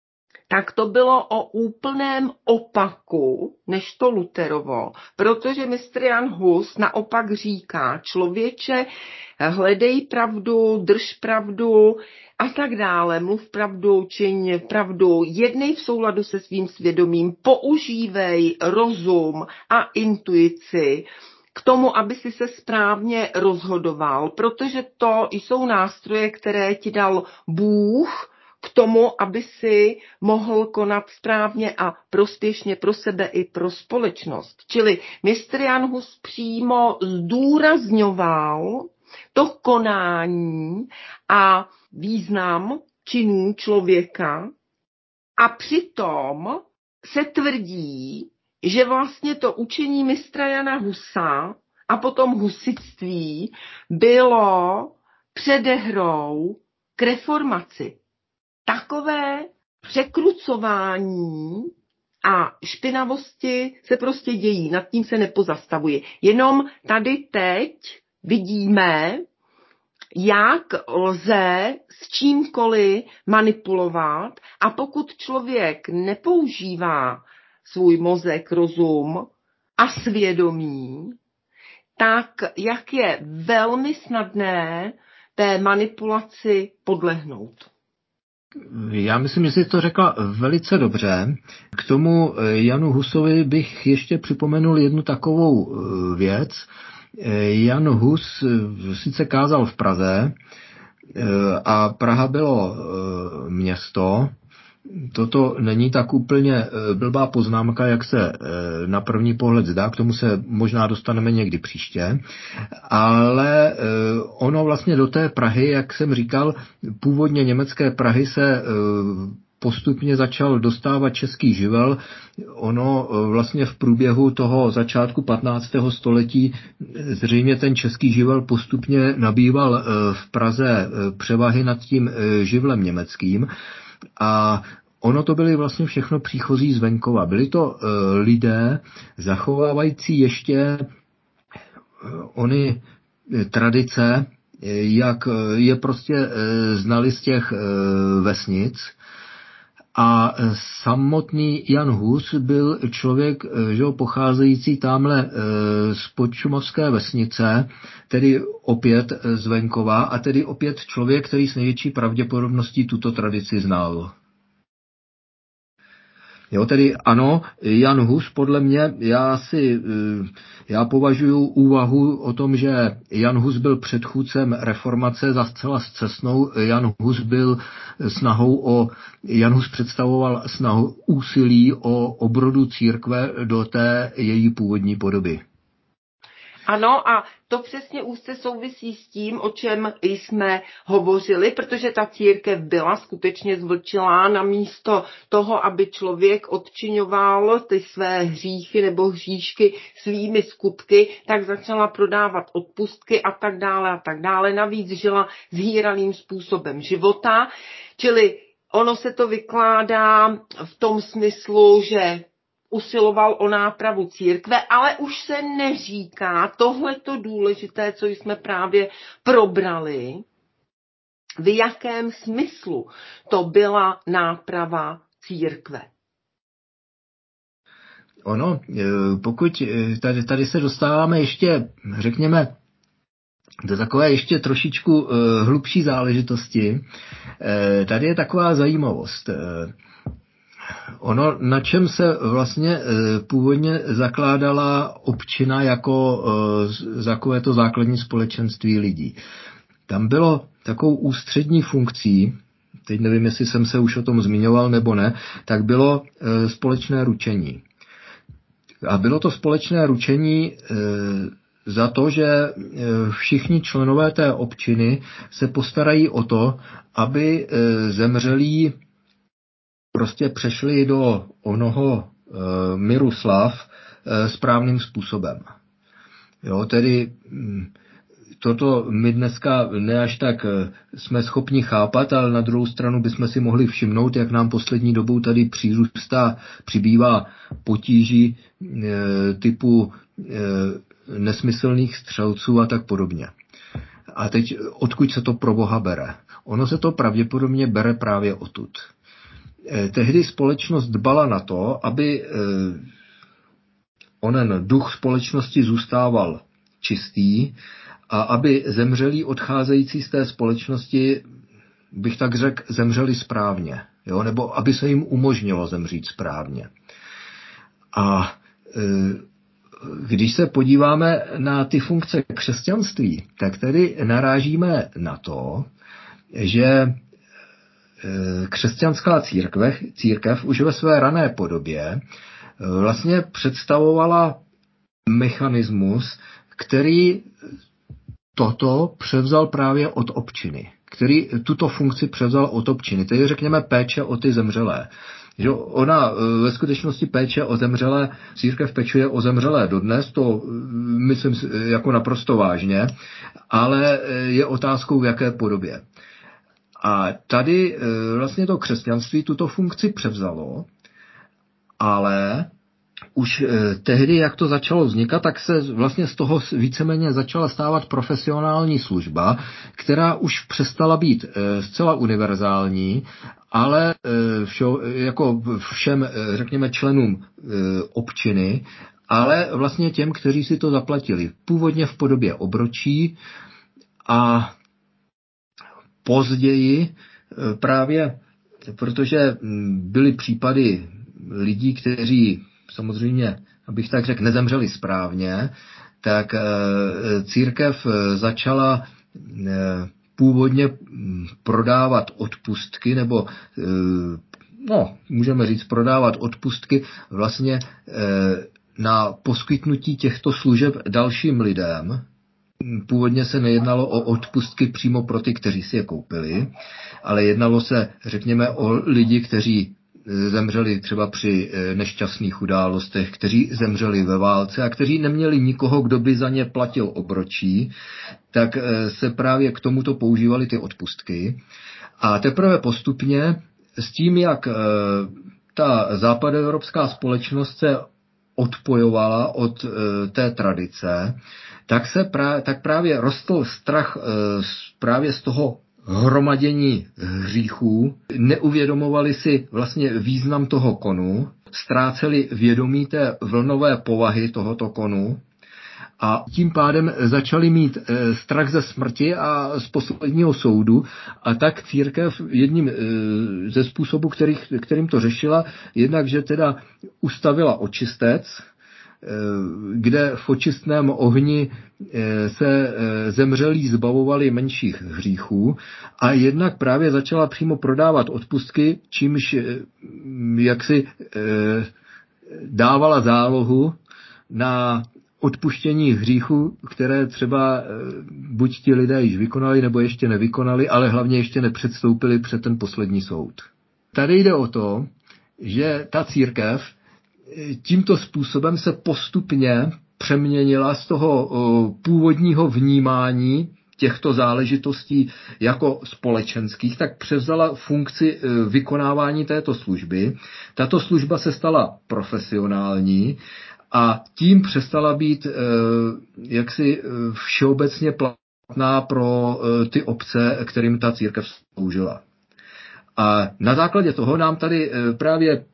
tak to bylo o úplném opaku než to Lutherovo, protože mistr Jan Hus naopak říká: člověče, hledej pravdu, drž pravdu a tak dále, mluv pravdu, čiň pravdu, jednej v souladu se svým svědomím, používej rozum a intuici k tomu, aby si se správně rozhodoval, protože to jsou nástroje, které ti dal Bůh k tomu, aby si mohl konat správně a prospěšně pro sebe i pro společnost. Čili mistr Jan Hus přímo zdůrazňoval to konání a význam činů člověka a přitom se tvrdí, že vlastně to učení mistra Jana Husa a potom husitství bylo předehrou k reformaci. Takové překrucování a špinavosti se prostě dějí, nad tím se nepozastavuji. Jenom tady teď vidíme, jak lze s čímkoliv manipulovat, a pokud člověk nepoužívá svůj mozek, rozum a svědomí, tak jak je velmi snadné té manipulaci podlehnout. Já myslím, že jsi to řekla velice dobře. K tomu Janu Husovi bych ještě připomenul jednu takovou věc. Jan Hus sice kázal v Praze a Praha bylo město. Toto není tak úplně blbá poznámka, jak se na první pohled zdá, k tomu se možná dostaneme někdy příště, ale ono vlastně do té Prahy, jak jsem říkal, původně německé Prahy se postupně začal dostávat český živel. Ono vlastně v průběhu toho začátku 15. století zřejmě ten český živel postupně nabýval v Praze převahy nad tím živlem německým. A ono to byly vlastně všechno příchozí z venkova. Byli to lidé zachovávající ještě ony tradice, jak je prostě znali z těch vesnic. A samotný Jan Hus byl člověk, že pocházející tamhle z podšumovské vesnice, tedy opět z venkova, a tedy opět člověk, který s největší pravděpodobností tuto tradici znal. Jo, tedy ano, Jan Hus podle mě, já považuji úvahu o tom, že Jan Hus byl předchůdcem reformace za zcela scestnou. Jan Hus představoval snahu úsilí o obrodu církve do té její původní podoby. Ano, a to přesně úzce souvisí s tím, o čem jsme hovořili, protože ta církev byla skutečně zvlčilá. Namísto toho, aby člověk odčiňoval ty své hříchy nebo hříšky svými skutky, tak začala prodávat odpustky a tak dále a tak dále. Navíc žila zhýralým způsobem života, čili ono se to vykládá v tom smyslu, že usiloval o nápravu církve, ale už se neříká tohleto důležité, co jsme právě probrali, v jakém smyslu to byla náprava církve. Ono, pokud tady se dostáváme ještě, řekněme, do takové ještě trošičku hlubší záležitosti, tady je taková zajímavost. Ono, na čem se vlastně původně zakládala občina jako takovéto základní společenství lidí. Tam bylo takovou ústřední funkcí, teď nevím, jestli jsem se už o tom zmiňoval nebo ne, tak bylo společné ručení. A bylo to společné ručení za to, že všichni členové té občiny se postarají o to, aby zemřelí prostě přešli do onoho miru slav správným způsobem. Jo, tedy toto my dneska ne až tak jsme schopni chápat, ale na druhou stranu bychom si mohli všimnout, jak nám poslední dobou tady přibývá potíží typu nesmyslných střelců a tak podobně. A teď odkud se to pro Boha bere? Ono se to pravděpodobně bere právě odtud. tehdy společnost dbala na to, aby onen duch společnosti zůstával čistý a aby zemřelí odcházející z té společnosti, bych tak řekl, zemřeli správně, jo? Nebo aby se jim umožnilo zemřít správně. A když se podíváme na ty funkce křesťanství, tak tedy narážíme na to, že křesťanská církev už ve své rané podobě vlastně představovala mechanismus, který toto převzal právě od občiny, který tuto funkci převzal od občiny, tedy řekněme péče o ty zemřelé. Že ona ve skutečnosti péče o zemřelé, církev pečuje o zemřelé dodnes, to myslím jako naprosto vážně, ale je otázkou v jaké podobě. A tady vlastně to křesťanství tuto funkci převzalo, ale už tehdy, jak to začalo vznikat, tak se vlastně z toho víceméně začala stávat profesionální služba, která už přestala být zcela univerzální, ale jako všem, řekněme, členům občiny, ale vlastně těm, kteří si to zaplatili. Původně v podobě obročí a později právě, protože byly případy lidí, kteří samozřejmě, abych tak řekl, nezemřeli správně, tak církev začala původně prodávat odpustky, nebo můžeme říct prodávat odpustky vlastně na poskytnutí těchto služeb dalším lidem. Původně se nejednalo o odpustky přímo pro ty, kteří si je koupili, ale jednalo se, řekněme, o lidi, kteří zemřeli třeba při nešťastných událostech, kteří zemřeli ve válce a kteří neměli nikoho, kdo by za ně platil obročí, tak se právě k tomuto používaly ty odpustky. A teprve postupně s tím, jak ta západoevropská společnost se odpojovala od té tradice, tak právě rostl strach právě z toho hromadění hříchů, neuvědomovali si vlastně význam toho konu, ztráceli vědomí té vlnové povahy tohoto konu a tím pádem začali mít strach ze smrti a z posledního soudu a tak církev jedním ze způsobů, kterým to řešila, jednak, že teda ustavila očistec, kde v očistném ohni se zemřelí zbavovali menších hříchů a jednak právě začala přímo prodávat odpustky, čímž jaksi dávala zálohu na odpuštění hříchů, které třeba buď ti lidé již vykonali, nebo ještě nevykonali, ale hlavně ještě nepředstoupili před ten poslední soud. Tady jde o to, že ta církev tímto způsobem se postupně přeměnila z toho původního vnímání těchto záležitostí jako společenských, tak převzala funkci vykonávání této služby. Tato služba se stala profesionální a tím přestala být jaksi všeobecně platná pro ty obce, kterým ta církev sloužila. A na základě toho nám tady právě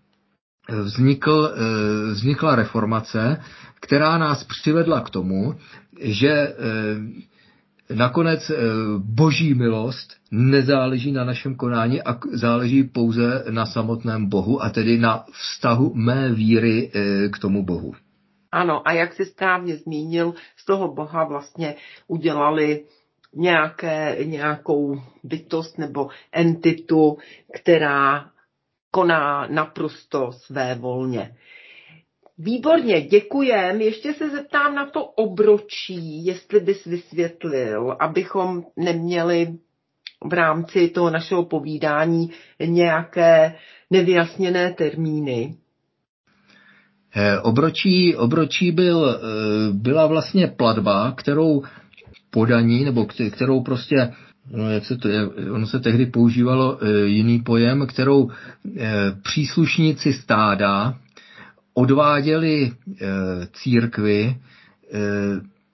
vznikla reformace, která nás přivedla k tomu, že nakonec boží milost nezáleží na našem konání a záleží pouze na samotném Bohu a tedy na vztahu mé víry k tomu Bohu. Ano, a jak jsi správně zmínil, z toho Boha vlastně udělali nějakou bytost nebo entitu, která koná naprosto svévolně. Výborně, děkujem. Ještě se zeptám na to obročí, jestli bys vysvětlil, abychom neměli v rámci toho našeho povídání nějaké nevyjasněné termíny. Obročí byla vlastně platba, kterou podaní, nebo kterou prostě, ono se tehdy používalo jiný pojem, kterou příslušníci stáda odváděli církvi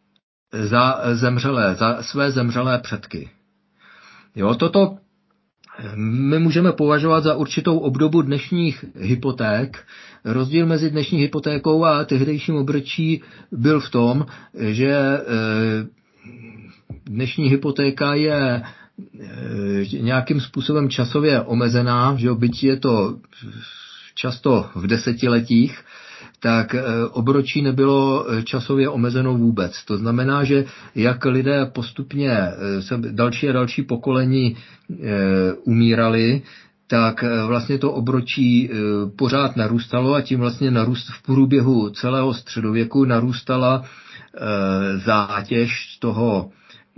za své zemřelé předky. Jo, toto my můžeme považovat za určitou obdobu dnešních hypoték. Rozdíl mezi dnešní hypotékou a tehdejším obročí byl v tom, že dnešní hypotéka je nějakým způsobem časově omezená, že byť je to často v desetiletích, tak obročí nebylo časově omezeno vůbec. To znamená, že jak lidé postupně se další a další pokolení umírali, tak vlastně to obročí pořád narůstalo a tím vlastně v průběhu celého středověku narůstala zátěž toho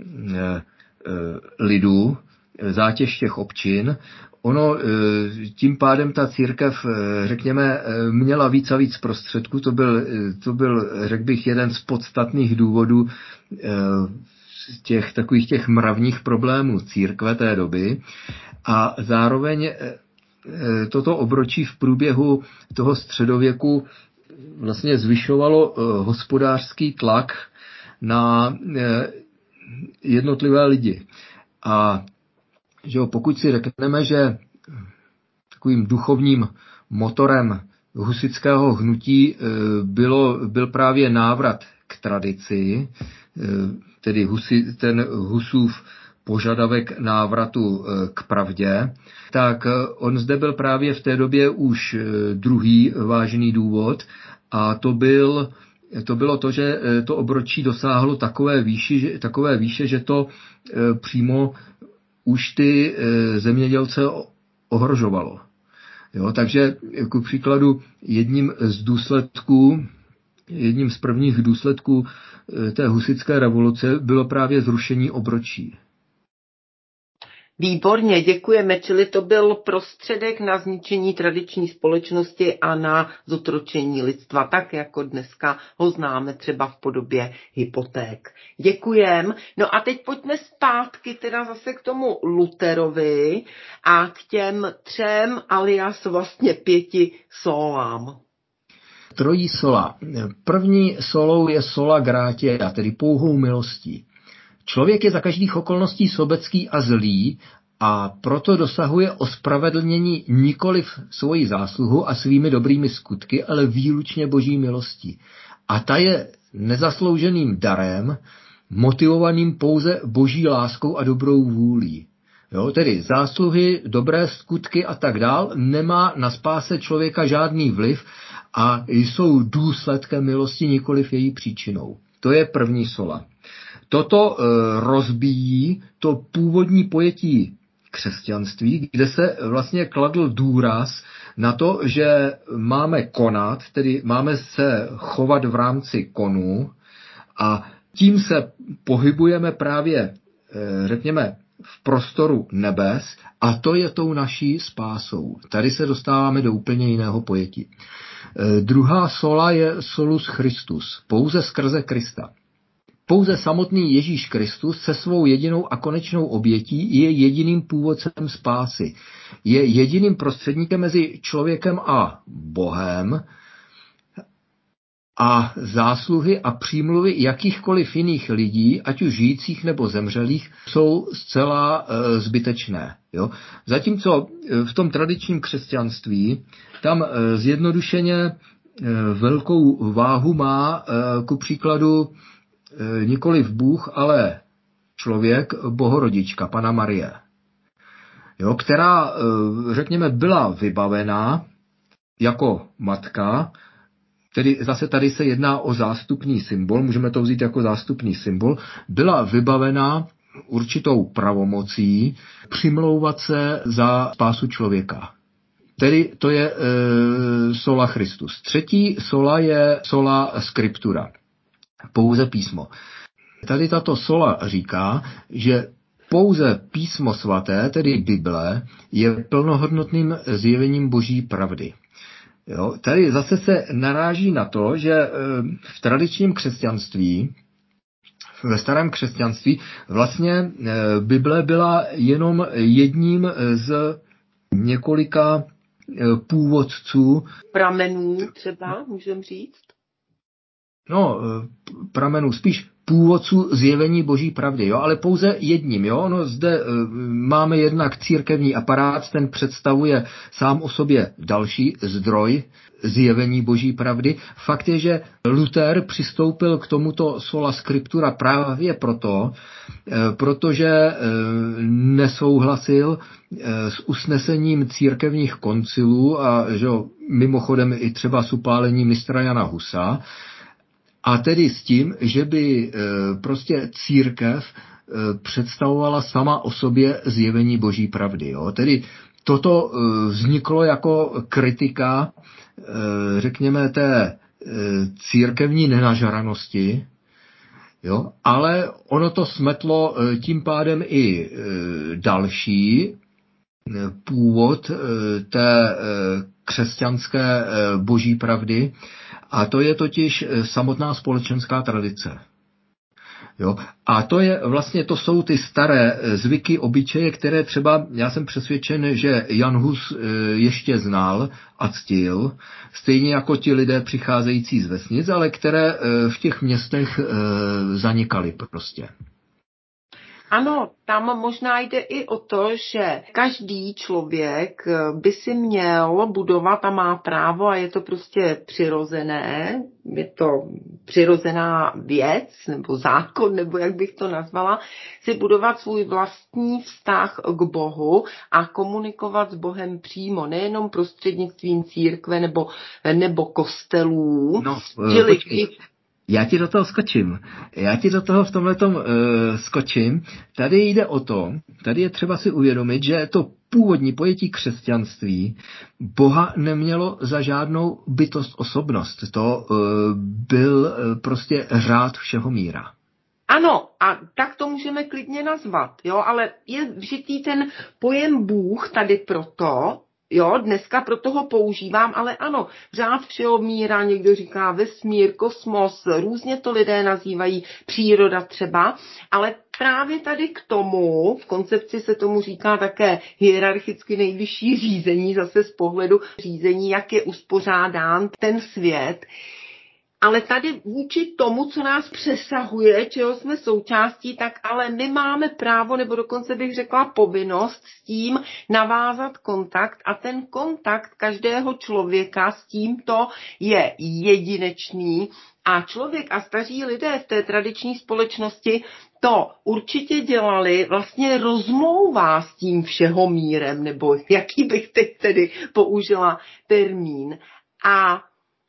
lidu, zátěž těch občin. Ono tím pádem ta církev, řekněme, měla víc a víc prostředků. To byl, řekl bych, jeden z podstatných důvodů takových těch mravních problémů církve té doby. A zároveň toto obročí v průběhu toho středověku vlastně zvyšovalo hospodářský tlak na jednotlivé lidi. A že pokud si řekneme, že takovým duchovním motorem husitského hnutí byl právě návrat k tradici, tedy ten Husův požadavek návratu k pravdě, tak on zde byl právě v té době už druhý vážný důvod a to bylo to, že to obročí dosáhlo takové výše, že to přímo už ty zemědělce ohrožovalo. Jo, takže jako příkladu jedním z prvních důsledků té husitské revoluce bylo právě zrušení obročí. Výborně, děkujeme. Čili to byl prostředek na zničení tradiční společnosti a na zotročení lidstva, tak jako dneska ho známe třeba v podobě hypoték. Děkujem. No a teď pojďme zpátky teda zase k tomu Lutherovi a k těm 3 alias vlastně 5 solám. Trojí sola. První solou je sola gratia, tedy pouhou milostí. Člověk je za každých okolností sobecký a zlý a proto dosahuje ospravedlnění nikoliv svoji zásluhu a svými dobrými skutky, ale výlučně boží milostí. A ta je nezaslouženým darem, motivovaným pouze boží láskou a dobrou vůlí. Jo, tedy zásluhy, dobré skutky a tak dál nemá na spáse člověka žádný vliv a jsou důsledkem milosti, nikoliv její příčinou. To je první sola. Toto rozbíjí to původní pojetí křesťanství, kde se vlastně kladl důraz na to, že máme konat, tedy máme se chovat v rámci konu a tím se pohybujeme právě, řekněme, v prostoru nebes a to je tou naší spásou. Tady se dostáváme do úplně jiného pojetí. Druhá sola je solus Christus, pouze skrze Krista. Pouze samotný Ježíš Kristus se svou jedinou a konečnou obětí je jediným původcem spásy. Je jediným prostředníkem mezi člověkem a Bohem a zásluhy a přímluvy jakýchkoliv jiných lidí, ať už žijících nebo zemřelých, jsou zcela zbytečné. Jo? Zatímco v tom tradičním křesťanství tam zjednodušeně velkou váhu má ku příkladu nikoliv Bůh, ale člověk, Bohorodička, Panna Marie, jo, která, řekněme, byla vybavená jako matka, tedy zase tady se jedná o zástupný symbol, můžeme to vzít jako zástupný symbol, byla vybavená určitou pravomocí přimlouvat se za spásu člověka. Tedy to je sola Christus. Třetí sola je sola Scriptura. Pouze písmo. Tady tato sola říká, že pouze písmo svaté, tedy Bible, je plnohodnotným zjevením boží pravdy. Jo? Tady zase se naráží na to, že v tradičním křesťanství, ve starém křesťanství, vlastně Bible byla jenom jedním z několika původců. Pramenů třeba, můžeme říct? No, pramenů, spíš původců zjevení boží pravdy, jo, ale pouze jedním, jo, no zde máme jednak církevní aparát, ten představuje sám o sobě další zdroj zjevení boží pravdy. Fakt je, že Luther přistoupil k tomuto sola scriptura právě proto, protože nesouhlasil s usnesením církevních koncilů a že mimochodem i třeba s upálením mistra Jana Husa, a tedy s tím, že by prostě církev představovala sama o sobě zjevení boží pravdy. Jo? Tedy toto vzniklo jako kritika, řekněme, té církevní nenažranosti, jo? Ale ono to smetlo tím pádem i další původ té křesťanské boží pravdy, a to je totiž samotná společenská tradice. Jo? A to je vlastně, to jsou ty staré zvyky, obyčeje, které třeba, já jsem přesvědčen, že Jan Hus ještě znal a ctil, stejně jako ti lidé přicházející z vesnic, ale které v těch městech zanikaly prostě. Ano, tam možná jde i o to, že každý člověk by si měl budovat a má právo, a je to prostě přirozené, je to přirozená věc nebo zákon, nebo jak bych to nazvala, si budovat svůj vlastní vztah k Bohu a komunikovat s Bohem přímo, nejenom prostřednictvím církve nebo kostelů. No, já ti do toho skočím. Já ti do toho v tomhletom skočím. Tady jde o to, tady je třeba si uvědomit, že to původní pojetí křesťanství Boha nemělo za žádnou bytost, osobnost. To byl prostě řád všeho míra. Ano, a tak to můžeme klidně nazvat, jo, ale je vžitý ten pojem Bůh tady proto, jo, dneska proto ho používám, ale ano, řád všeho míra, někdo říká vesmír, kosmos, různě to lidé nazývají, příroda třeba, ale právě tady k tomu, v koncepci se tomu říká také hierarchicky nejvyšší řízení, zase z pohledu řízení, jak je uspořádán ten svět. Ale tady vůči tomu, co nás přesahuje, čeho jsme součástí, tak ale my máme právo, nebo dokonce bych řekla povinnost s tím navázat kontakt, a ten kontakt každého člověka s tímto je jedinečný, a člověk a staří lidé v té tradiční společnosti to určitě dělali, vlastně rozmlouvá s tím všeho mírem, nebo jaký bych teď tedy použila termín. A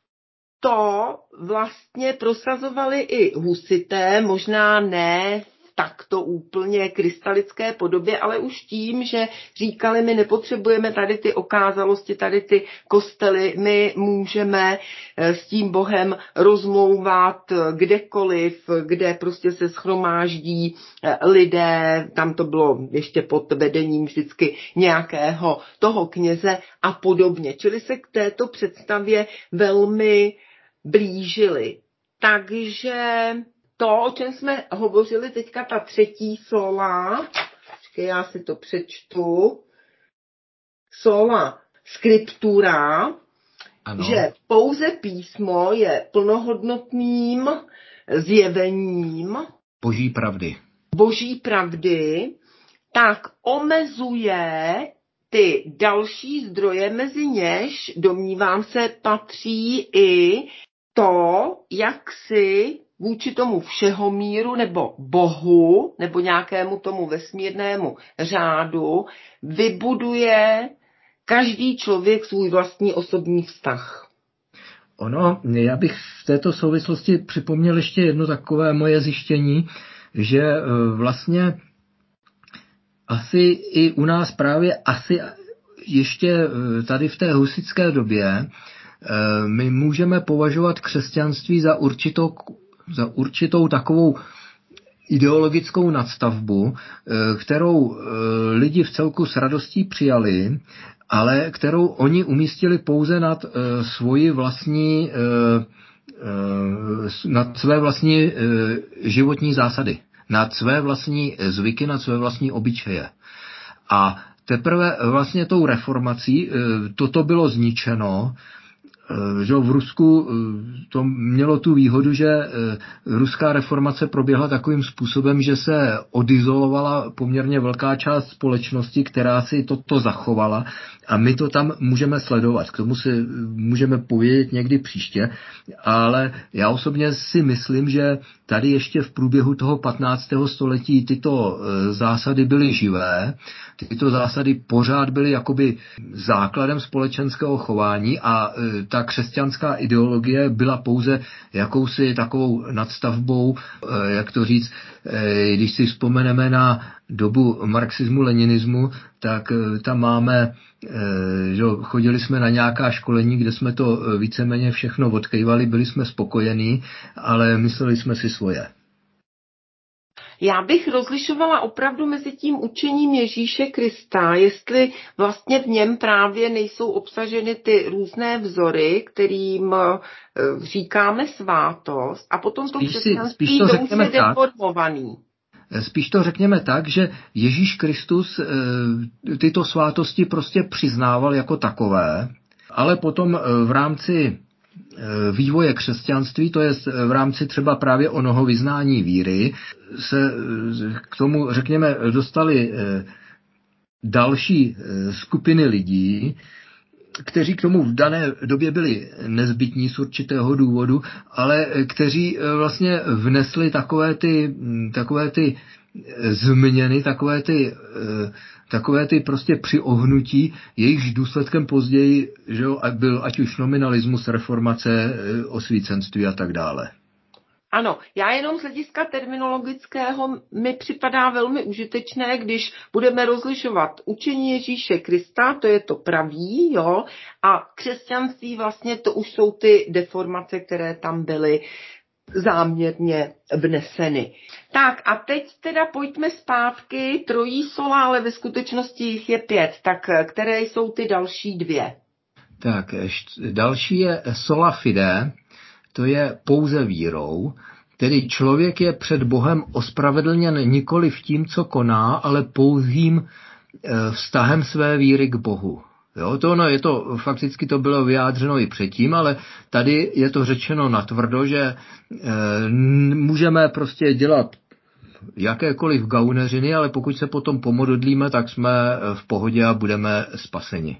to vlastně prosazovali i husité, možná ne v takto úplně krystalické podobě, ale už tím, že říkali, my nepotřebujeme tady ty okázalosti, tady ty kostely, my můžeme s tím Bohem rozmlouvat kdekoliv, kde prostě se shromáždí lidé, tam to bylo ještě pod vedením vždycky nějakého toho kněze a podobně. Čili se k této představě velmi blížili. Takže to, o čem jsme hovořili teďka, ta třetí sola, já si to přečtu, sola scriptura, ano. Že pouze písmo je plnohodnotným zjevením boží pravdy, tak omezuje ty další zdroje, mezi něž, domnívám se, patří i to, jak si vůči tomu všehomíru nebo Bohu nebo nějakému tomu vesmírnému řádu vybuduje každý člověk svůj vlastní osobní vztah. Ono, já bych v této souvislosti připomněl ještě jedno takové moje zjištění, že vlastně asi i u nás právě ještě tady v té husitské době my můžeme považovat křesťanství za určitou takovou ideologickou nadstavbu, kterou lidi v celku s radostí přijali, ale kterou oni umístili pouze nad nad své vlastní životní zásady, nad své vlastní zvyky, nad své vlastní obyčeje. A teprve vlastně tou reformací toto bylo zničeno že v Rusku to mělo tu výhodu, že ruská reformace proběhla takovým způsobem, že se odizolovala poměrně velká část společnosti, která si toto zachovala a my to tam můžeme sledovat. K tomu si můžeme povědět někdy příště, ale já osobně si myslím, že tady ještě v průběhu toho 15. století tyto zásady byly živé, tyto zásady pořád byly jakoby základem společenského chování a ta křesťanská ideologie byla pouze jakousi takovou nadstavbou, jak to říct, když si vzpomeneme na dobu marxismu-leninismu, tak tam máme, že chodili jsme na nějaká školení, kde jsme to víceméně všechno odkejvali, byli jsme spokojení, ale mysleli jsme si svoje. Já bych rozlišovala opravdu mezi tím učením Ježíše Krista, jestli vlastně v něm právě nejsou obsaženy ty různé vzory, kterým říkáme svátost, a potom to křesťanství to už je deformovaný. Spíš to řekněme tak, že Ježíš Kristus tyto svátosti prostě přiznával jako takové, ale potom v rámci vývoje křesťanství, to je v rámci třeba právě onoho vyznání víry, se k tomu, řekněme, dostali další skupiny lidí, kteří k tomu v dané době byli nezbytní z určitého důvodu, ale kteří vlastně vnesli takové ty změny, takové ty prostě přiohnutí, jejichž důsledkem později, že jo, byl ať už nominalismus, reformace, osvícenství a tak dále. Ano, já jenom z hlediska terminologického mi připadá velmi užitečné, když budeme rozlišovat učení Ježíše Krista, to je to pravý, jo, a křesťanství vlastně to už jsou ty deformace, které tam byly záměrně vneseny. Tak a teď teda pojďme zpátky, trojí sola, ale ve skutečnosti jich je 5, tak které jsou ty další 2? Tak, další je sola fide, to je pouze vírou, tedy člověk je před Bohem ospravedlněn nikoli v tím, co koná, ale pouhým vztahem své víry k Bohu. Jo, fakticky to bylo vyjádřeno i předtím, ale tady je to řečeno natvrdo, že můžeme prostě dělat jakékoliv gauneřiny, ale pokud se potom pomodlíme, tak jsme v pohodě a budeme spaseni.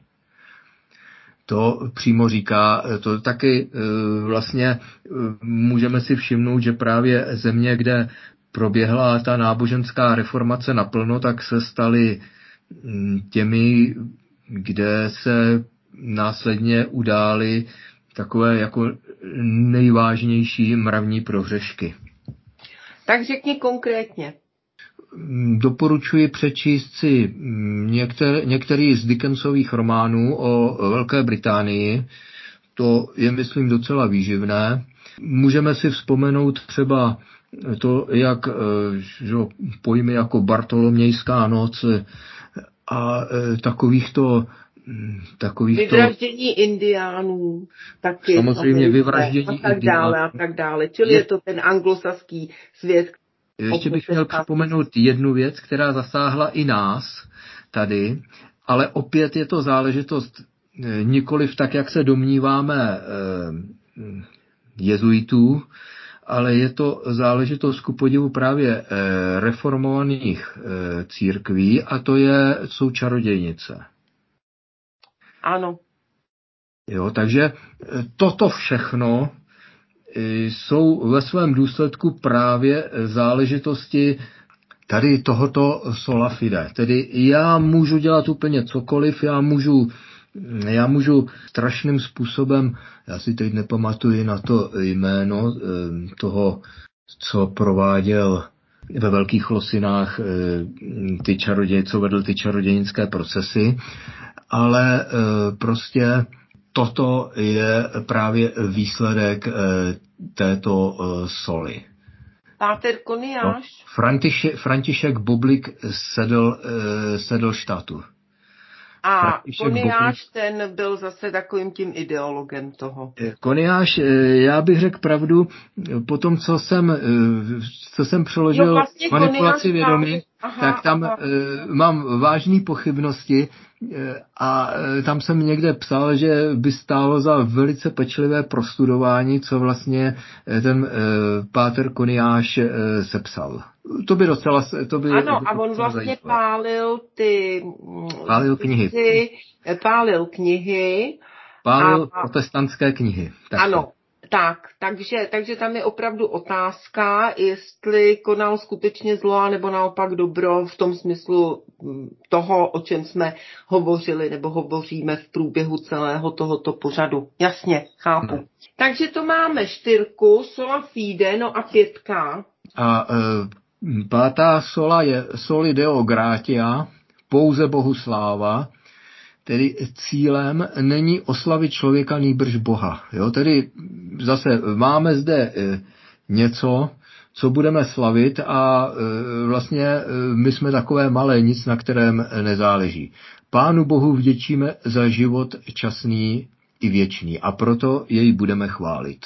To přímo říká, to taky vlastně můžeme si všimnout, že právě země, kde proběhla ta náboženská reformace naplno, tak se staly těmi, kde se následně udály takové jako nejvážnější mravní prohřešky. Tak řekni konkrétně. Doporučuji přečíst si některý z Dickensových románů o Velké Británii. To je, myslím, docela výživné. Můžeme si vzpomenout třeba to, jak pojmy jako Bartolomějská noc a takovýchto vyvraždění indiánů, taky samozřejmě vyvraždění a tak dále. Čili je to ten anglosaský svět. Ještě bych měl připomenout jednu věc, která zasáhla i nás tady, ale opět je to záležitost nikoliv tak, jak se domníváme jezuitů, ale je to záležitost ku podivu právě reformovaných církví, a to jsou čarodějnice. Ano. Jo, takže toto všechno jsou ve svém důsledku právě záležitosti tady tohoto sola fide. Tedy já můžu dělat úplně cokoliv, já můžu strašným způsobem, já si teď nepamatuji na to jméno toho, co prováděl ve Velkých Losinách co vedl ty čarodějnické procesy, ale prostě toto je právě výsledek této soli. Páter Koniáš? František Bublik Sedelstadtu. A Koniáš ten byl zase takovým tím ideologem toho. Koniáš, já bych řekl pravdu, po tom, co jsem přeložil vlastně manipulaci vědomí. tak tam mám vážné pochybnosti a tam jsem někde psal, že by stálo za velice pečlivé prostudování, co vlastně ten páter Koniáš sepsal. To by docela Ano, a on vlastně pálil knihy. Pálil protestantské knihy. Ano, takže tam je opravdu otázka, jestli konal skutečně zlo, nebo naopak dobro v tom smyslu toho, o čem jsme hovořili, nebo hovoříme v průběhu celého tohoto pořadu. Jasně, chápu. Takže to máme 4, sola fide, no a 5. A 5. sola je soli deo gratia, pouze Bohu sláva. Tedy cílem není oslavit člověka, nýbrž Boha. Jo? Tedy zase máme zde něco, co budeme slavit a vlastně my jsme takové malé nic, na kterém nezáleží. Pánu Bohu vděčíme za život časný i věčný a proto jej budeme chválit.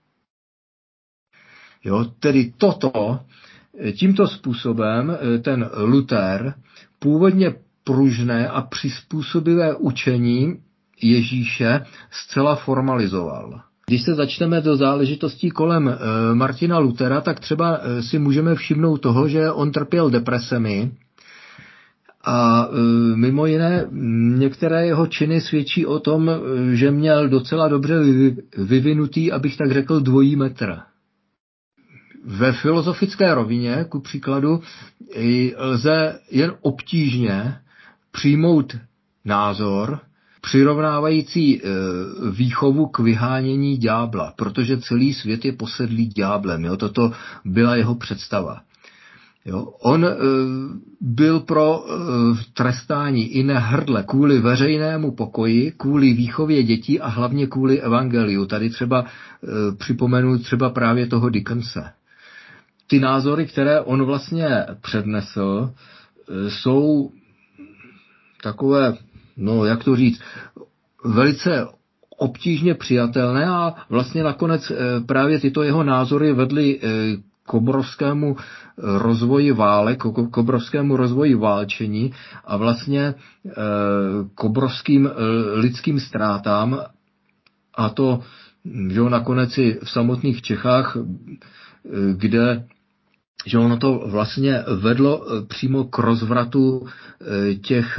Jo? Tedy tímto způsobem ten Luther původně pružné a přizpůsobivé učení Ježíše zcela formalizoval. Když se začneme do záležitostí kolem Martina Luthera, tak třeba si můžeme všimnout toho, že on trpěl depresemi a mimo jiné některé jeho činy svědčí o tom, že měl docela dobře vyvinutý, abych tak řekl, dvojí metr. Ve filozofické rovině, ku příkladu, lze jen obtížně přijmout názor přirovnávající výchovu k vyhánění ďábla, protože celý svět je posedlý ďáblem. Jo? Toto byla jeho představa. Jo? On byl pro trestání i na hrdle kvůli veřejnému pokoji, kvůli výchově dětí a hlavně kvůli evangeliu. Tady třeba připomenu třeba právě toho Dickense. Ty názory, které on vlastně přednesl, jsou takové, jak to říct, velice obtížně přijatelné a vlastně nakonec právě tyto jeho názory vedly k obrovskému rozvoji válek, k obrovskému rozvoji válčení a vlastně k obrovským lidským ztrátám a to, že nakonec i v samotných Čechách, kde že ono to vlastně vedlo přímo k rozvratu těch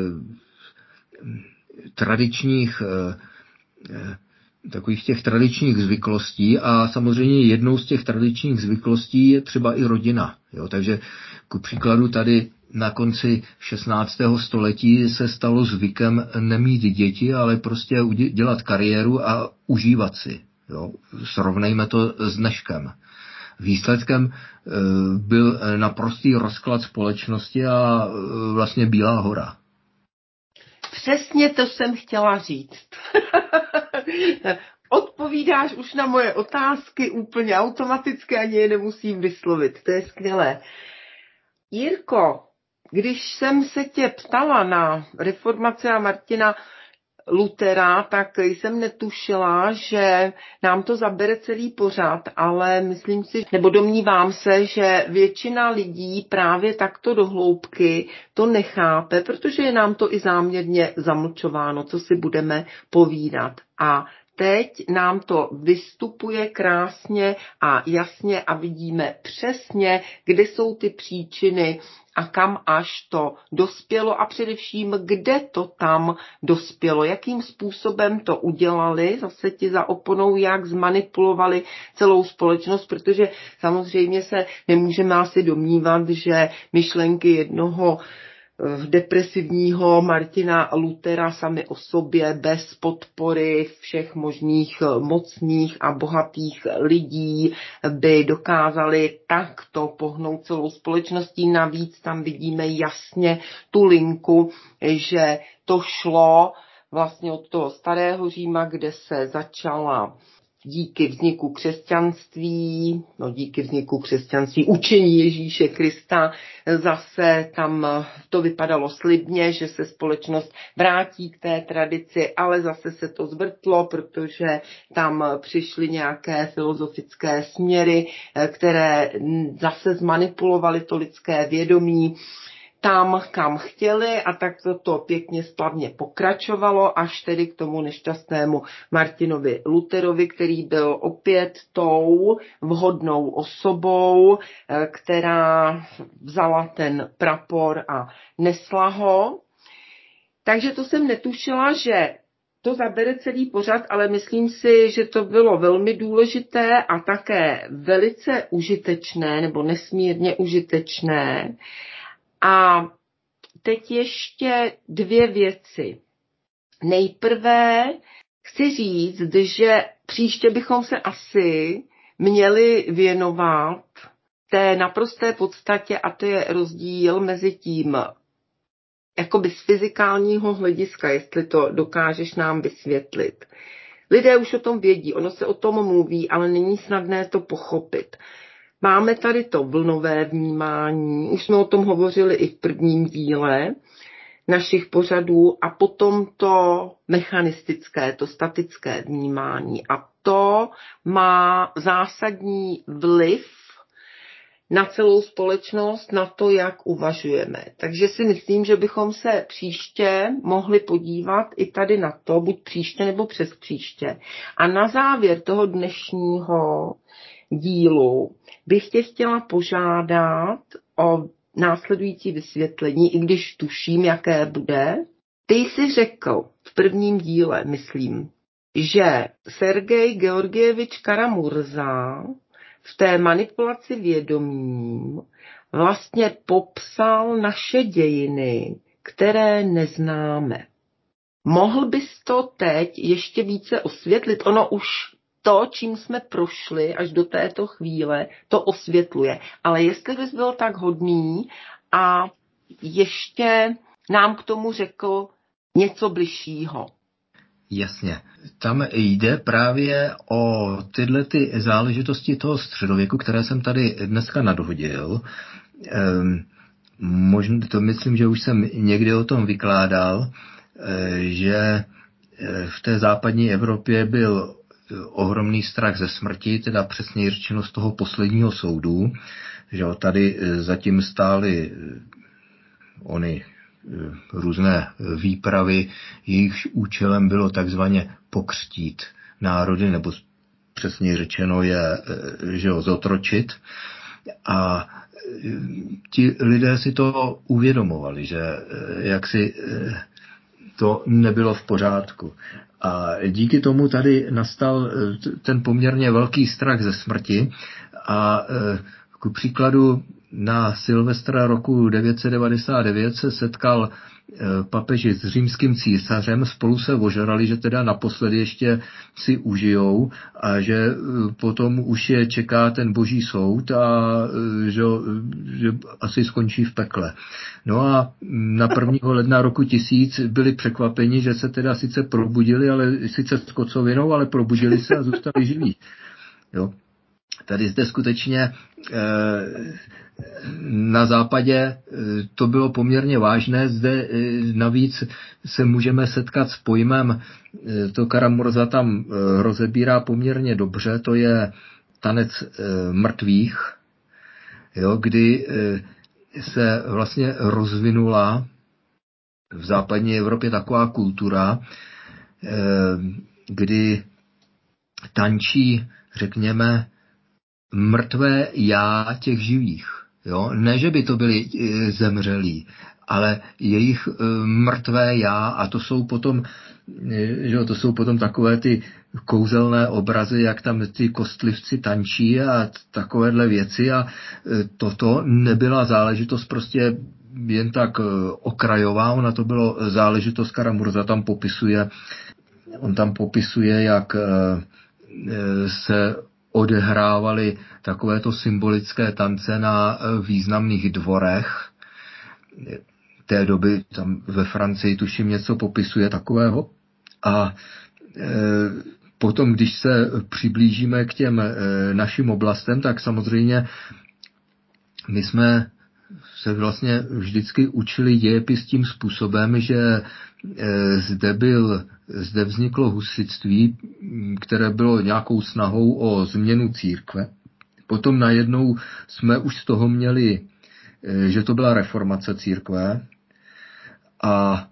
tradičních takových těch tradičních zvyklostí a samozřejmě jednou z těch tradičních zvyklostí je třeba i rodina. Jo? Takže ku příkladu tady na konci 16. století se stalo zvykem nemít děti, ale prostě dělat kariéru a užívat si. Jo? Srovnejme to s dneškem. Výsledkem byl naprostý rozklad společnosti a vlastně Bílá hora. Přesně to jsem chtěla říct. Odpovídáš už na moje otázky úplně automaticky, ani je nemusím vyslovit. To je skvělé. Jirko, když jsem se tě ptala na reformaci a Martina Luthera, tak jsem netušila, že nám to zabere celý pořad, ale myslím si, nebo domnívám se, že většina lidí právě takto do hloubky to nechápe, protože je nám to i záměrně zamlčováno, co si budeme povídat. A teď nám to vystupuje krásně a jasně a vidíme přesně, kde jsou ty příčiny a kam až to dospělo a především, kde to tam dospělo, jakým způsobem to udělali, zase ti za oponou, jak zmanipulovali celou společnost, protože samozřejmě se nemůžeme asi domnívat, že myšlenky jednoho depresivního Martina Luthera sami o sobě bez podpory všech možných mocných a bohatých lidí by dokázali takto pohnout celou společností. Navíc tam vidíme jasně tu linku, že to šlo vlastně od toho starého Říma, kde se začala díky vzniku křesťanství, učení Ježíše Krista, zase tam to vypadalo slibně, že se společnost vrátí k té tradici, ale zase se to zvrtlo, protože tam přišly nějaké filozofické směry, které zase zmanipulovaly to lidské vědomí tam, kam chtěli, a tak to pěkně splavně pokračovalo až tedy k tomu nešťastnému Martinovi Lutherovi, který byl opět tou vhodnou osobou, která vzala ten prapor a nesla ho. Takže to jsem netušila, že to zabere celý pořad, ale myslím si, že to bylo velmi důležité a také velice užitečné, nebo nesmírně užitečné. A teď ještě 2 věci. Nejprve chci říct, že příště bychom se asi měli věnovat té naprosté podstatě, a to je rozdíl mezi tím, jakoby z fyzikálního hlediska, jestli to dokážeš nám vysvětlit. Lidé už o tom vědí, ono se o tom mluví, ale není snadné to pochopit. Máme tady to vlnové vnímání, už jsme o tom hovořili i v prvním díle našich pořadů, a potom to mechanistické, to statické vnímání. A to má zásadní vliv na celou společnost, na to, jak uvažujeme. Takže si myslím, že bychom se příště mohli podívat i tady na to, buď příště nebo přes příště. A na závěr toho dnešního dílu bych tě chtěla požádat o následující vysvětlení, i když tuším, jaké bude. Ty jsi řekl v prvním díle, myslím, že Sergej Georgievič Kara-Murza v té manipulaci vědomím vlastně popsal naše dějiny, které neznáme. Mohl bys to teď ještě více osvětlit? Ono už to, čím jsme prošli až do této chvíle, to osvětluje. Ale jestli bys byl tak hodný a ještě nám k tomu řekl něco bližšího. Jasně. Tam jde právě o tyhle ty záležitosti toho středověku, které jsem tady dneska nadhodil. Možná to myslím, že už jsem někdy o tom vykládal, že v té západní Evropě byl ohromný strach ze smrti, teda přesně řečeno z toho posledního soudu, že tady zatím stály ony různé výpravy, jejichž účelem bylo takzvaně pokřtít národy, nebo přesně řečeno je, že ho zotročit. A ti lidé si to uvědomovali, že jaksi to nebylo v pořádku. A díky tomu tady nastal ten poměrně velký strach ze smrti a ku příkladu na Silvestra roku 999 se setkal papež s římským císařem, spolu se ožrali, že teda naposledy ještě si užijou a že potom už je čeká ten boží soud a že asi skončí v pekle. No a na 1. ledna roku 1000 byli překvapeni, že se teda sice probudili, ale sice s kocovinou, ale probudili se a zůstali živí. Jo. Tady zde skutečně na západě to bylo poměrně vážné. Zde navíc se můžeme setkat s pojmem, to Kara-Murza tam rozebírá poměrně dobře, to je tanec mrtvých, jo, kdy se vlastně rozvinula v západní Evropě taková kultura, kdy tančí, řekněme, mrtvé já těch živých. Jo? Ne, že by to byli zemřelí, ale jejich mrtvé já, a to jsou potom takové ty kouzelné obrazy, jak tam ty kostlivci tančí a takovéhle věci, a toto nebyla záležitost prostě jen tak okrajová, ona to bylo záležitost, Kara-Murza tam popisuje, jak se odehrávaly takovéto symbolické tance na významných dvorech. Té doby tam ve Francii tuším něco popisuje takového. A Potom, když se přiblížíme k těm našim oblastem, tak samozřejmě my jsme se vlastně vždycky učili dějepis tím způsobem, že zde vzniklo husitství, které bylo nějakou snahou o změnu církve. Potom najednou jsme už z toho měli, že to byla reformace církve a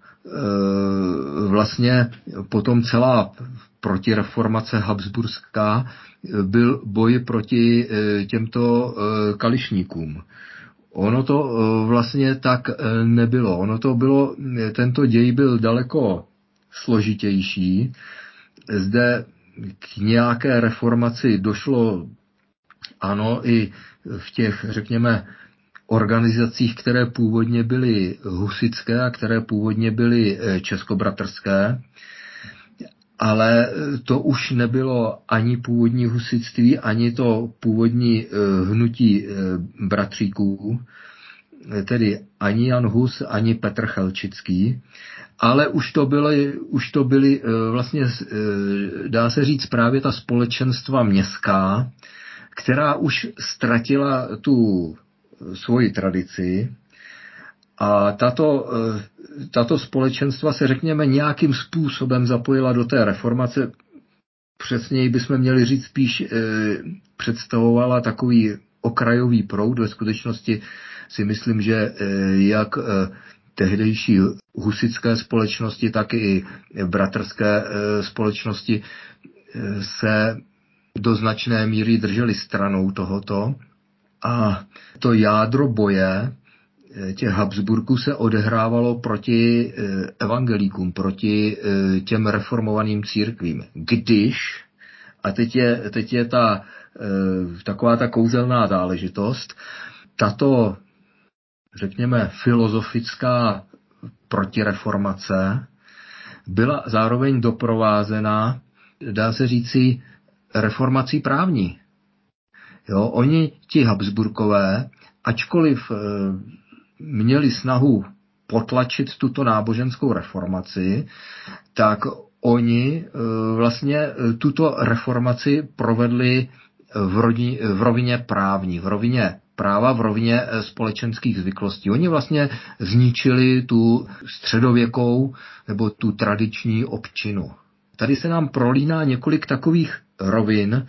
vlastně potom celá protireformace habsburská byl boj proti těmto kališníkům. Ono to vlastně tak nebylo. Tento děj byl daleko složitější. Zde k nějaké reformaci došlo, ano, i v těch, řekněme, organizacích, které původně byly husitské a které původně byly českobratrské, ale to už nebylo ani původní husitství, ani to původní hnutí bratříků, tedy ani Jan Hus, ani Petr Chelčický, ale už to byly vlastně, dá se říct, právě ta společenstva městská, která už ztratila tu svoji tradici a tato společenstva se, řekněme, nějakým způsobem zapojila do té reformace. Přesněji bychom měli říct spíš představovala takový okrajový proud. Ve skutečnosti si myslím, že jak tehdejší husitské společnosti, tak i bratrské společnosti se do značné míry drželi stranou tohoto. A to jádro boje těch Habsburků se odehrávalo proti evangelíkům, proti těm reformovaným církvím. Když, a teď je taková ta kouzelná záležitost, tato, řekněme, filozofická protireformace byla zároveň doprovázena, dá se říci, reformací právní. Jo, oni, ti Habsburkové, ačkoliv měli snahu potlačit tuto náboženskou reformaci, tak oni vlastně tuto reformaci provedli v rovině právní, v rovině práva, v rovině společenských zvyklostí. Oni vlastně zničili tu středověkou nebo tu tradiční občinu. Tady se nám prolíná několik takových rovin,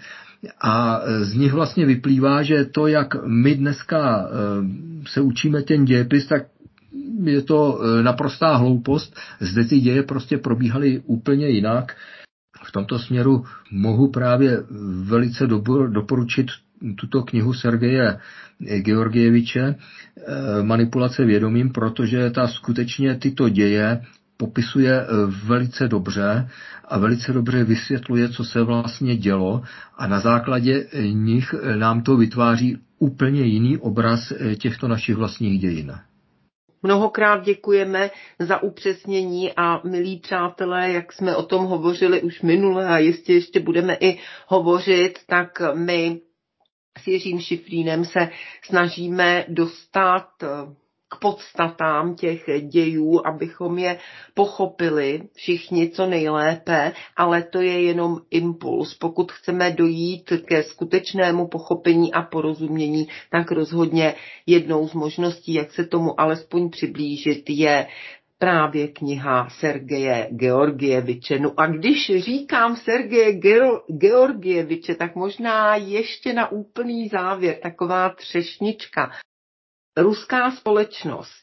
a z nich vlastně vyplývá, že to, jak my dneska se učíme ten dějepis, tak je to naprostá hloupost. Zde ty děje prostě probíhaly úplně jinak. V tomto směru mohu právě velice doporučit tuto knihu Sergeje Georgieviče Manipulace vědomím, protože ta skutečně tyto děje popisuje velice dobře a velice dobře vysvětluje, co se vlastně dělo a na základě nich nám to vytváří úplně jiný obraz těchto našich vlastních dějin. Mnohokrát děkujeme za upřesnění a milí přátelé, jak jsme o tom hovořili už minule a jistě ještě budeme i hovořit, tak my s Jiřím Šifrínem se snažíme dostat k podstatám těch dějů, abychom je pochopili všichni co nejlépe, ale to je jenom impuls. Pokud chceme dojít ke skutečnému pochopení a porozumění, tak rozhodně jednou z možností, jak se tomu alespoň přiblížit, je právě kniha Sergeje Georgieviče. No a když říkám Sergeje Georgieviče, tak možná ještě na úplný závěr taková třešnička. Ruská společnost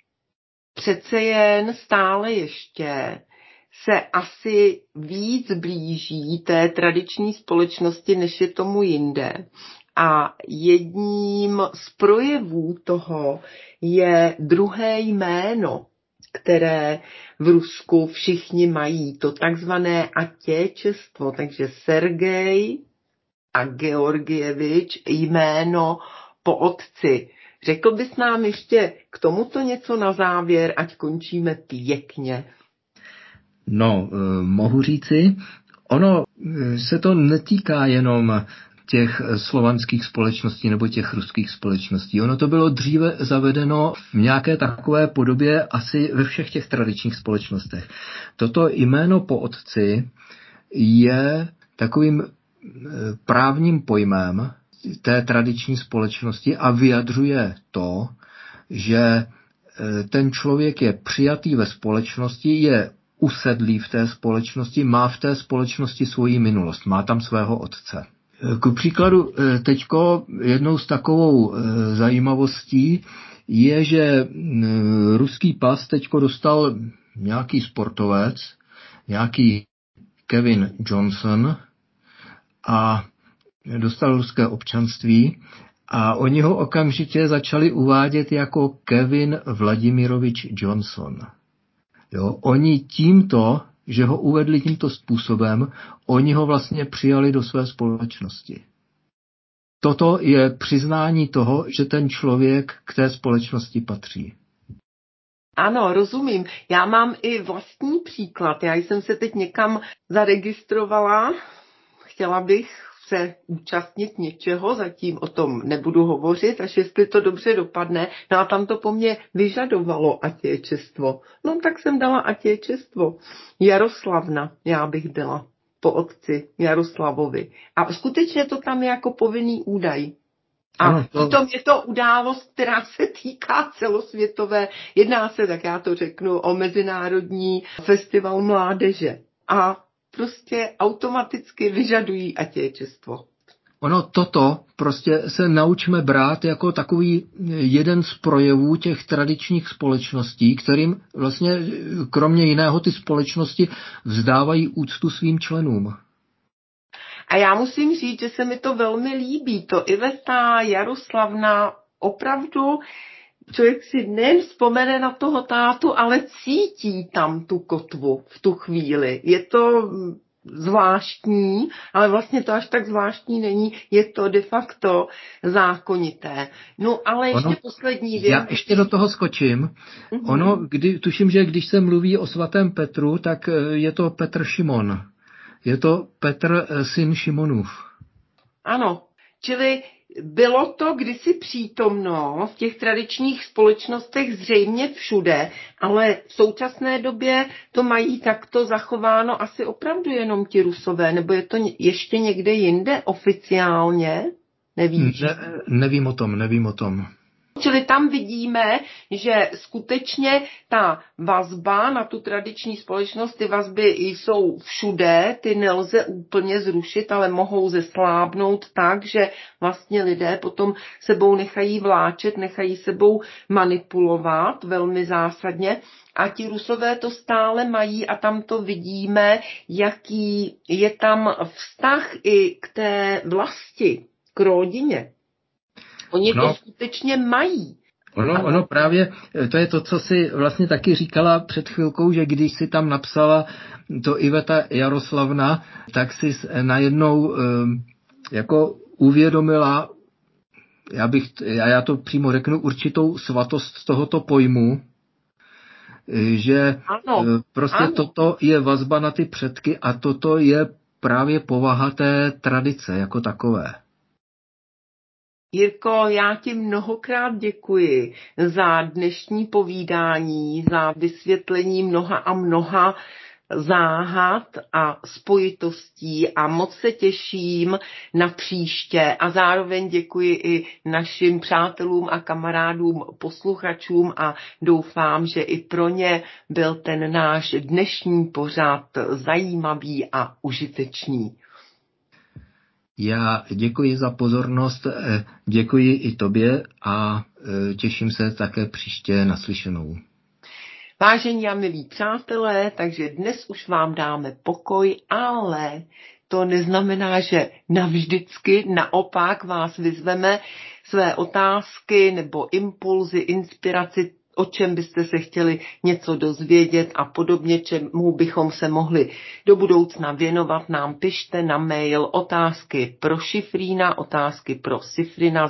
přece jen stále ještě se asi víc blíží té tradiční společnosti, než je tomu jinde. A jedním z projevů toho je druhé jméno, které v Rusku všichni mají, to takzvané Atěčestvo, takže Sergej a Georgievič, jméno po otci. Řekl bys nám ještě k tomuto něco na závěr, ať končíme pěkně? No, mohu říci, ono se to netýká jenom těch slovanských společností nebo těch ruských společností. Ono to bylo dříve zavedeno v nějaké takové podobě asi ve všech těch tradičních společnostech. Toto jméno po otci je takovým právním pojmem té tradiční společnosti a vyjadřuje to, že ten člověk je přijatý ve společnosti, je usedlý v té společnosti, má v té společnosti svoji minulost, má tam svého otce. Ku příkladu teďko jednou z takovou zajímavostí je, že ruský pas teďko dostal nějaký sportovec, nějaký Kevin Johnson a dostal ruské občanství a oni ho okamžitě začali uvádět jako Kevin Vladimirovič Johnson. Jo, oni tímto, že ho uvedli tímto způsobem, oni ho vlastně přijali do své společnosti. Toto je přiznání toho, že ten člověk k té společnosti patří. Ano, rozumím. Já mám i vlastní příklad. Já jsem se teď někam zaregistrovala. Chtěla bych se účastnit něčeho, zatím o tom nebudu hovořit, až jestli to dobře dopadne. No a tam to po mně vyžadovalo atěčestvo. No tak jsem dala atěčestvo. Jaroslavna, já bych byla po otci Jaroslavovi. A skutečně to tam je jako povinný údaj. A potom je to událost, která se týká celosvětové. Jedná se, tak já to řeknu, o Mezinárodní festival mládeže. A prostě automaticky vyžadují atěčestvo. Ono toto prostě se naučme brát jako takový jeden z projevů těch tradičních společností, kterým vlastně kromě jiného ty společnosti vzdávají úctu svým členům. A já musím říct, že se mi to velmi líbí. To Iveta, Jaroslavna, opravdu člověk si nejen vzpomene na toho tátu, ale cítí tam tu kotvu v tu chvíli. Je to zvláštní, ale vlastně to až tak zvláštní není, je to de facto zákonité. No ale ještě poslední věc. Já ještě do toho skočím. Ono, tuším, že když se mluví o svatém Petru, tak je to Petr Šimon. Je to Petr syn Šimonův. Ano, čili bylo to kdysi přítomno v těch tradičních společnostech zřejmě všude, ale v současné době to mají takto zachováno asi opravdu jenom ti Rusové, nebo je to ještě někde jinde oficiálně? Nevíš? Nevím o tom. Čili tam vidíme, že skutečně ta vazba na tu tradiční společnost, ty vazby jsou všude, ty nelze úplně zrušit, ale mohou zeslábnout tak, že vlastně lidé potom sebou nechají vláčet, nechají sebou manipulovat velmi zásadně. A ti Rusové to stále mají a tam to vidíme, jaký je tam vztah i k té vlasti, k rodině. Oni to skutečně mají. Ono právě, to je to, co si vlastně taky říkala před chvilkou, že když si tam napsala to Iveta Jaroslavna, tak si najednou jako uvědomila, já to přímo řeknu, určitou svatost tohoto pojmu, že ano. Toto je vazba na ty předky a toto je právě povaha té tradice jako takové. Jirko, já ti mnohokrát děkuji za dnešní povídání, za vysvětlení mnoha a mnoha záhad a spojitostí a moc se těším na příště a zároveň děkuji i našim přátelům a kamarádům, posluchačům a doufám, že i pro ně byl ten náš dnešní pořad zajímavý a užitečný. Já děkuji za pozornost, děkuji i tobě a těším se také příště naslyšenou. Vážení a milí přátelé, takže dnes už vám dáme pokoj, ale to neznamená, že navždycky, naopak vás vyzveme své otázky nebo impulzy, inspiraci, o čem byste se chtěli něco dozvědět a podobně, čemu bychom se mohli do budoucna věnovat, nám pište na mail otázky pro Šifrína, otázky pro Sifrina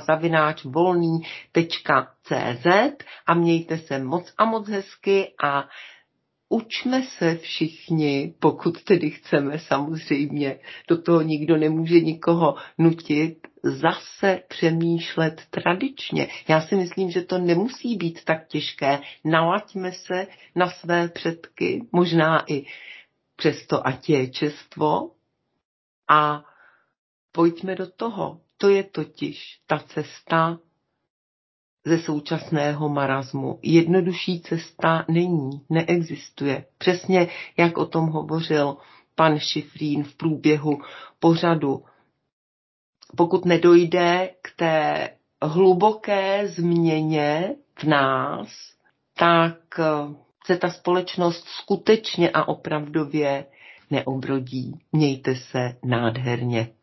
@volný.cz a mějte se moc a moc hezky a učme se všichni, pokud tedy chceme samozřejmě, do toho nikdo nemůže nikoho nutit, zase přemýšlet tradičně. Já si myslím, že to nemusí být tak těžké. Nalaďme se na své předky, možná i přes to atěčestvo A pojďme do toho. To je totiž ta cesta ze současného marazmu. Jednodušší cesta není, neexistuje. Přesně jak o tom hovořil pan Šifrín v průběhu pořadu. Pokud nedojde k té hluboké změně v nás, tak se ta společnost skutečně a opravdově neobrodí. Mějte se nádherně.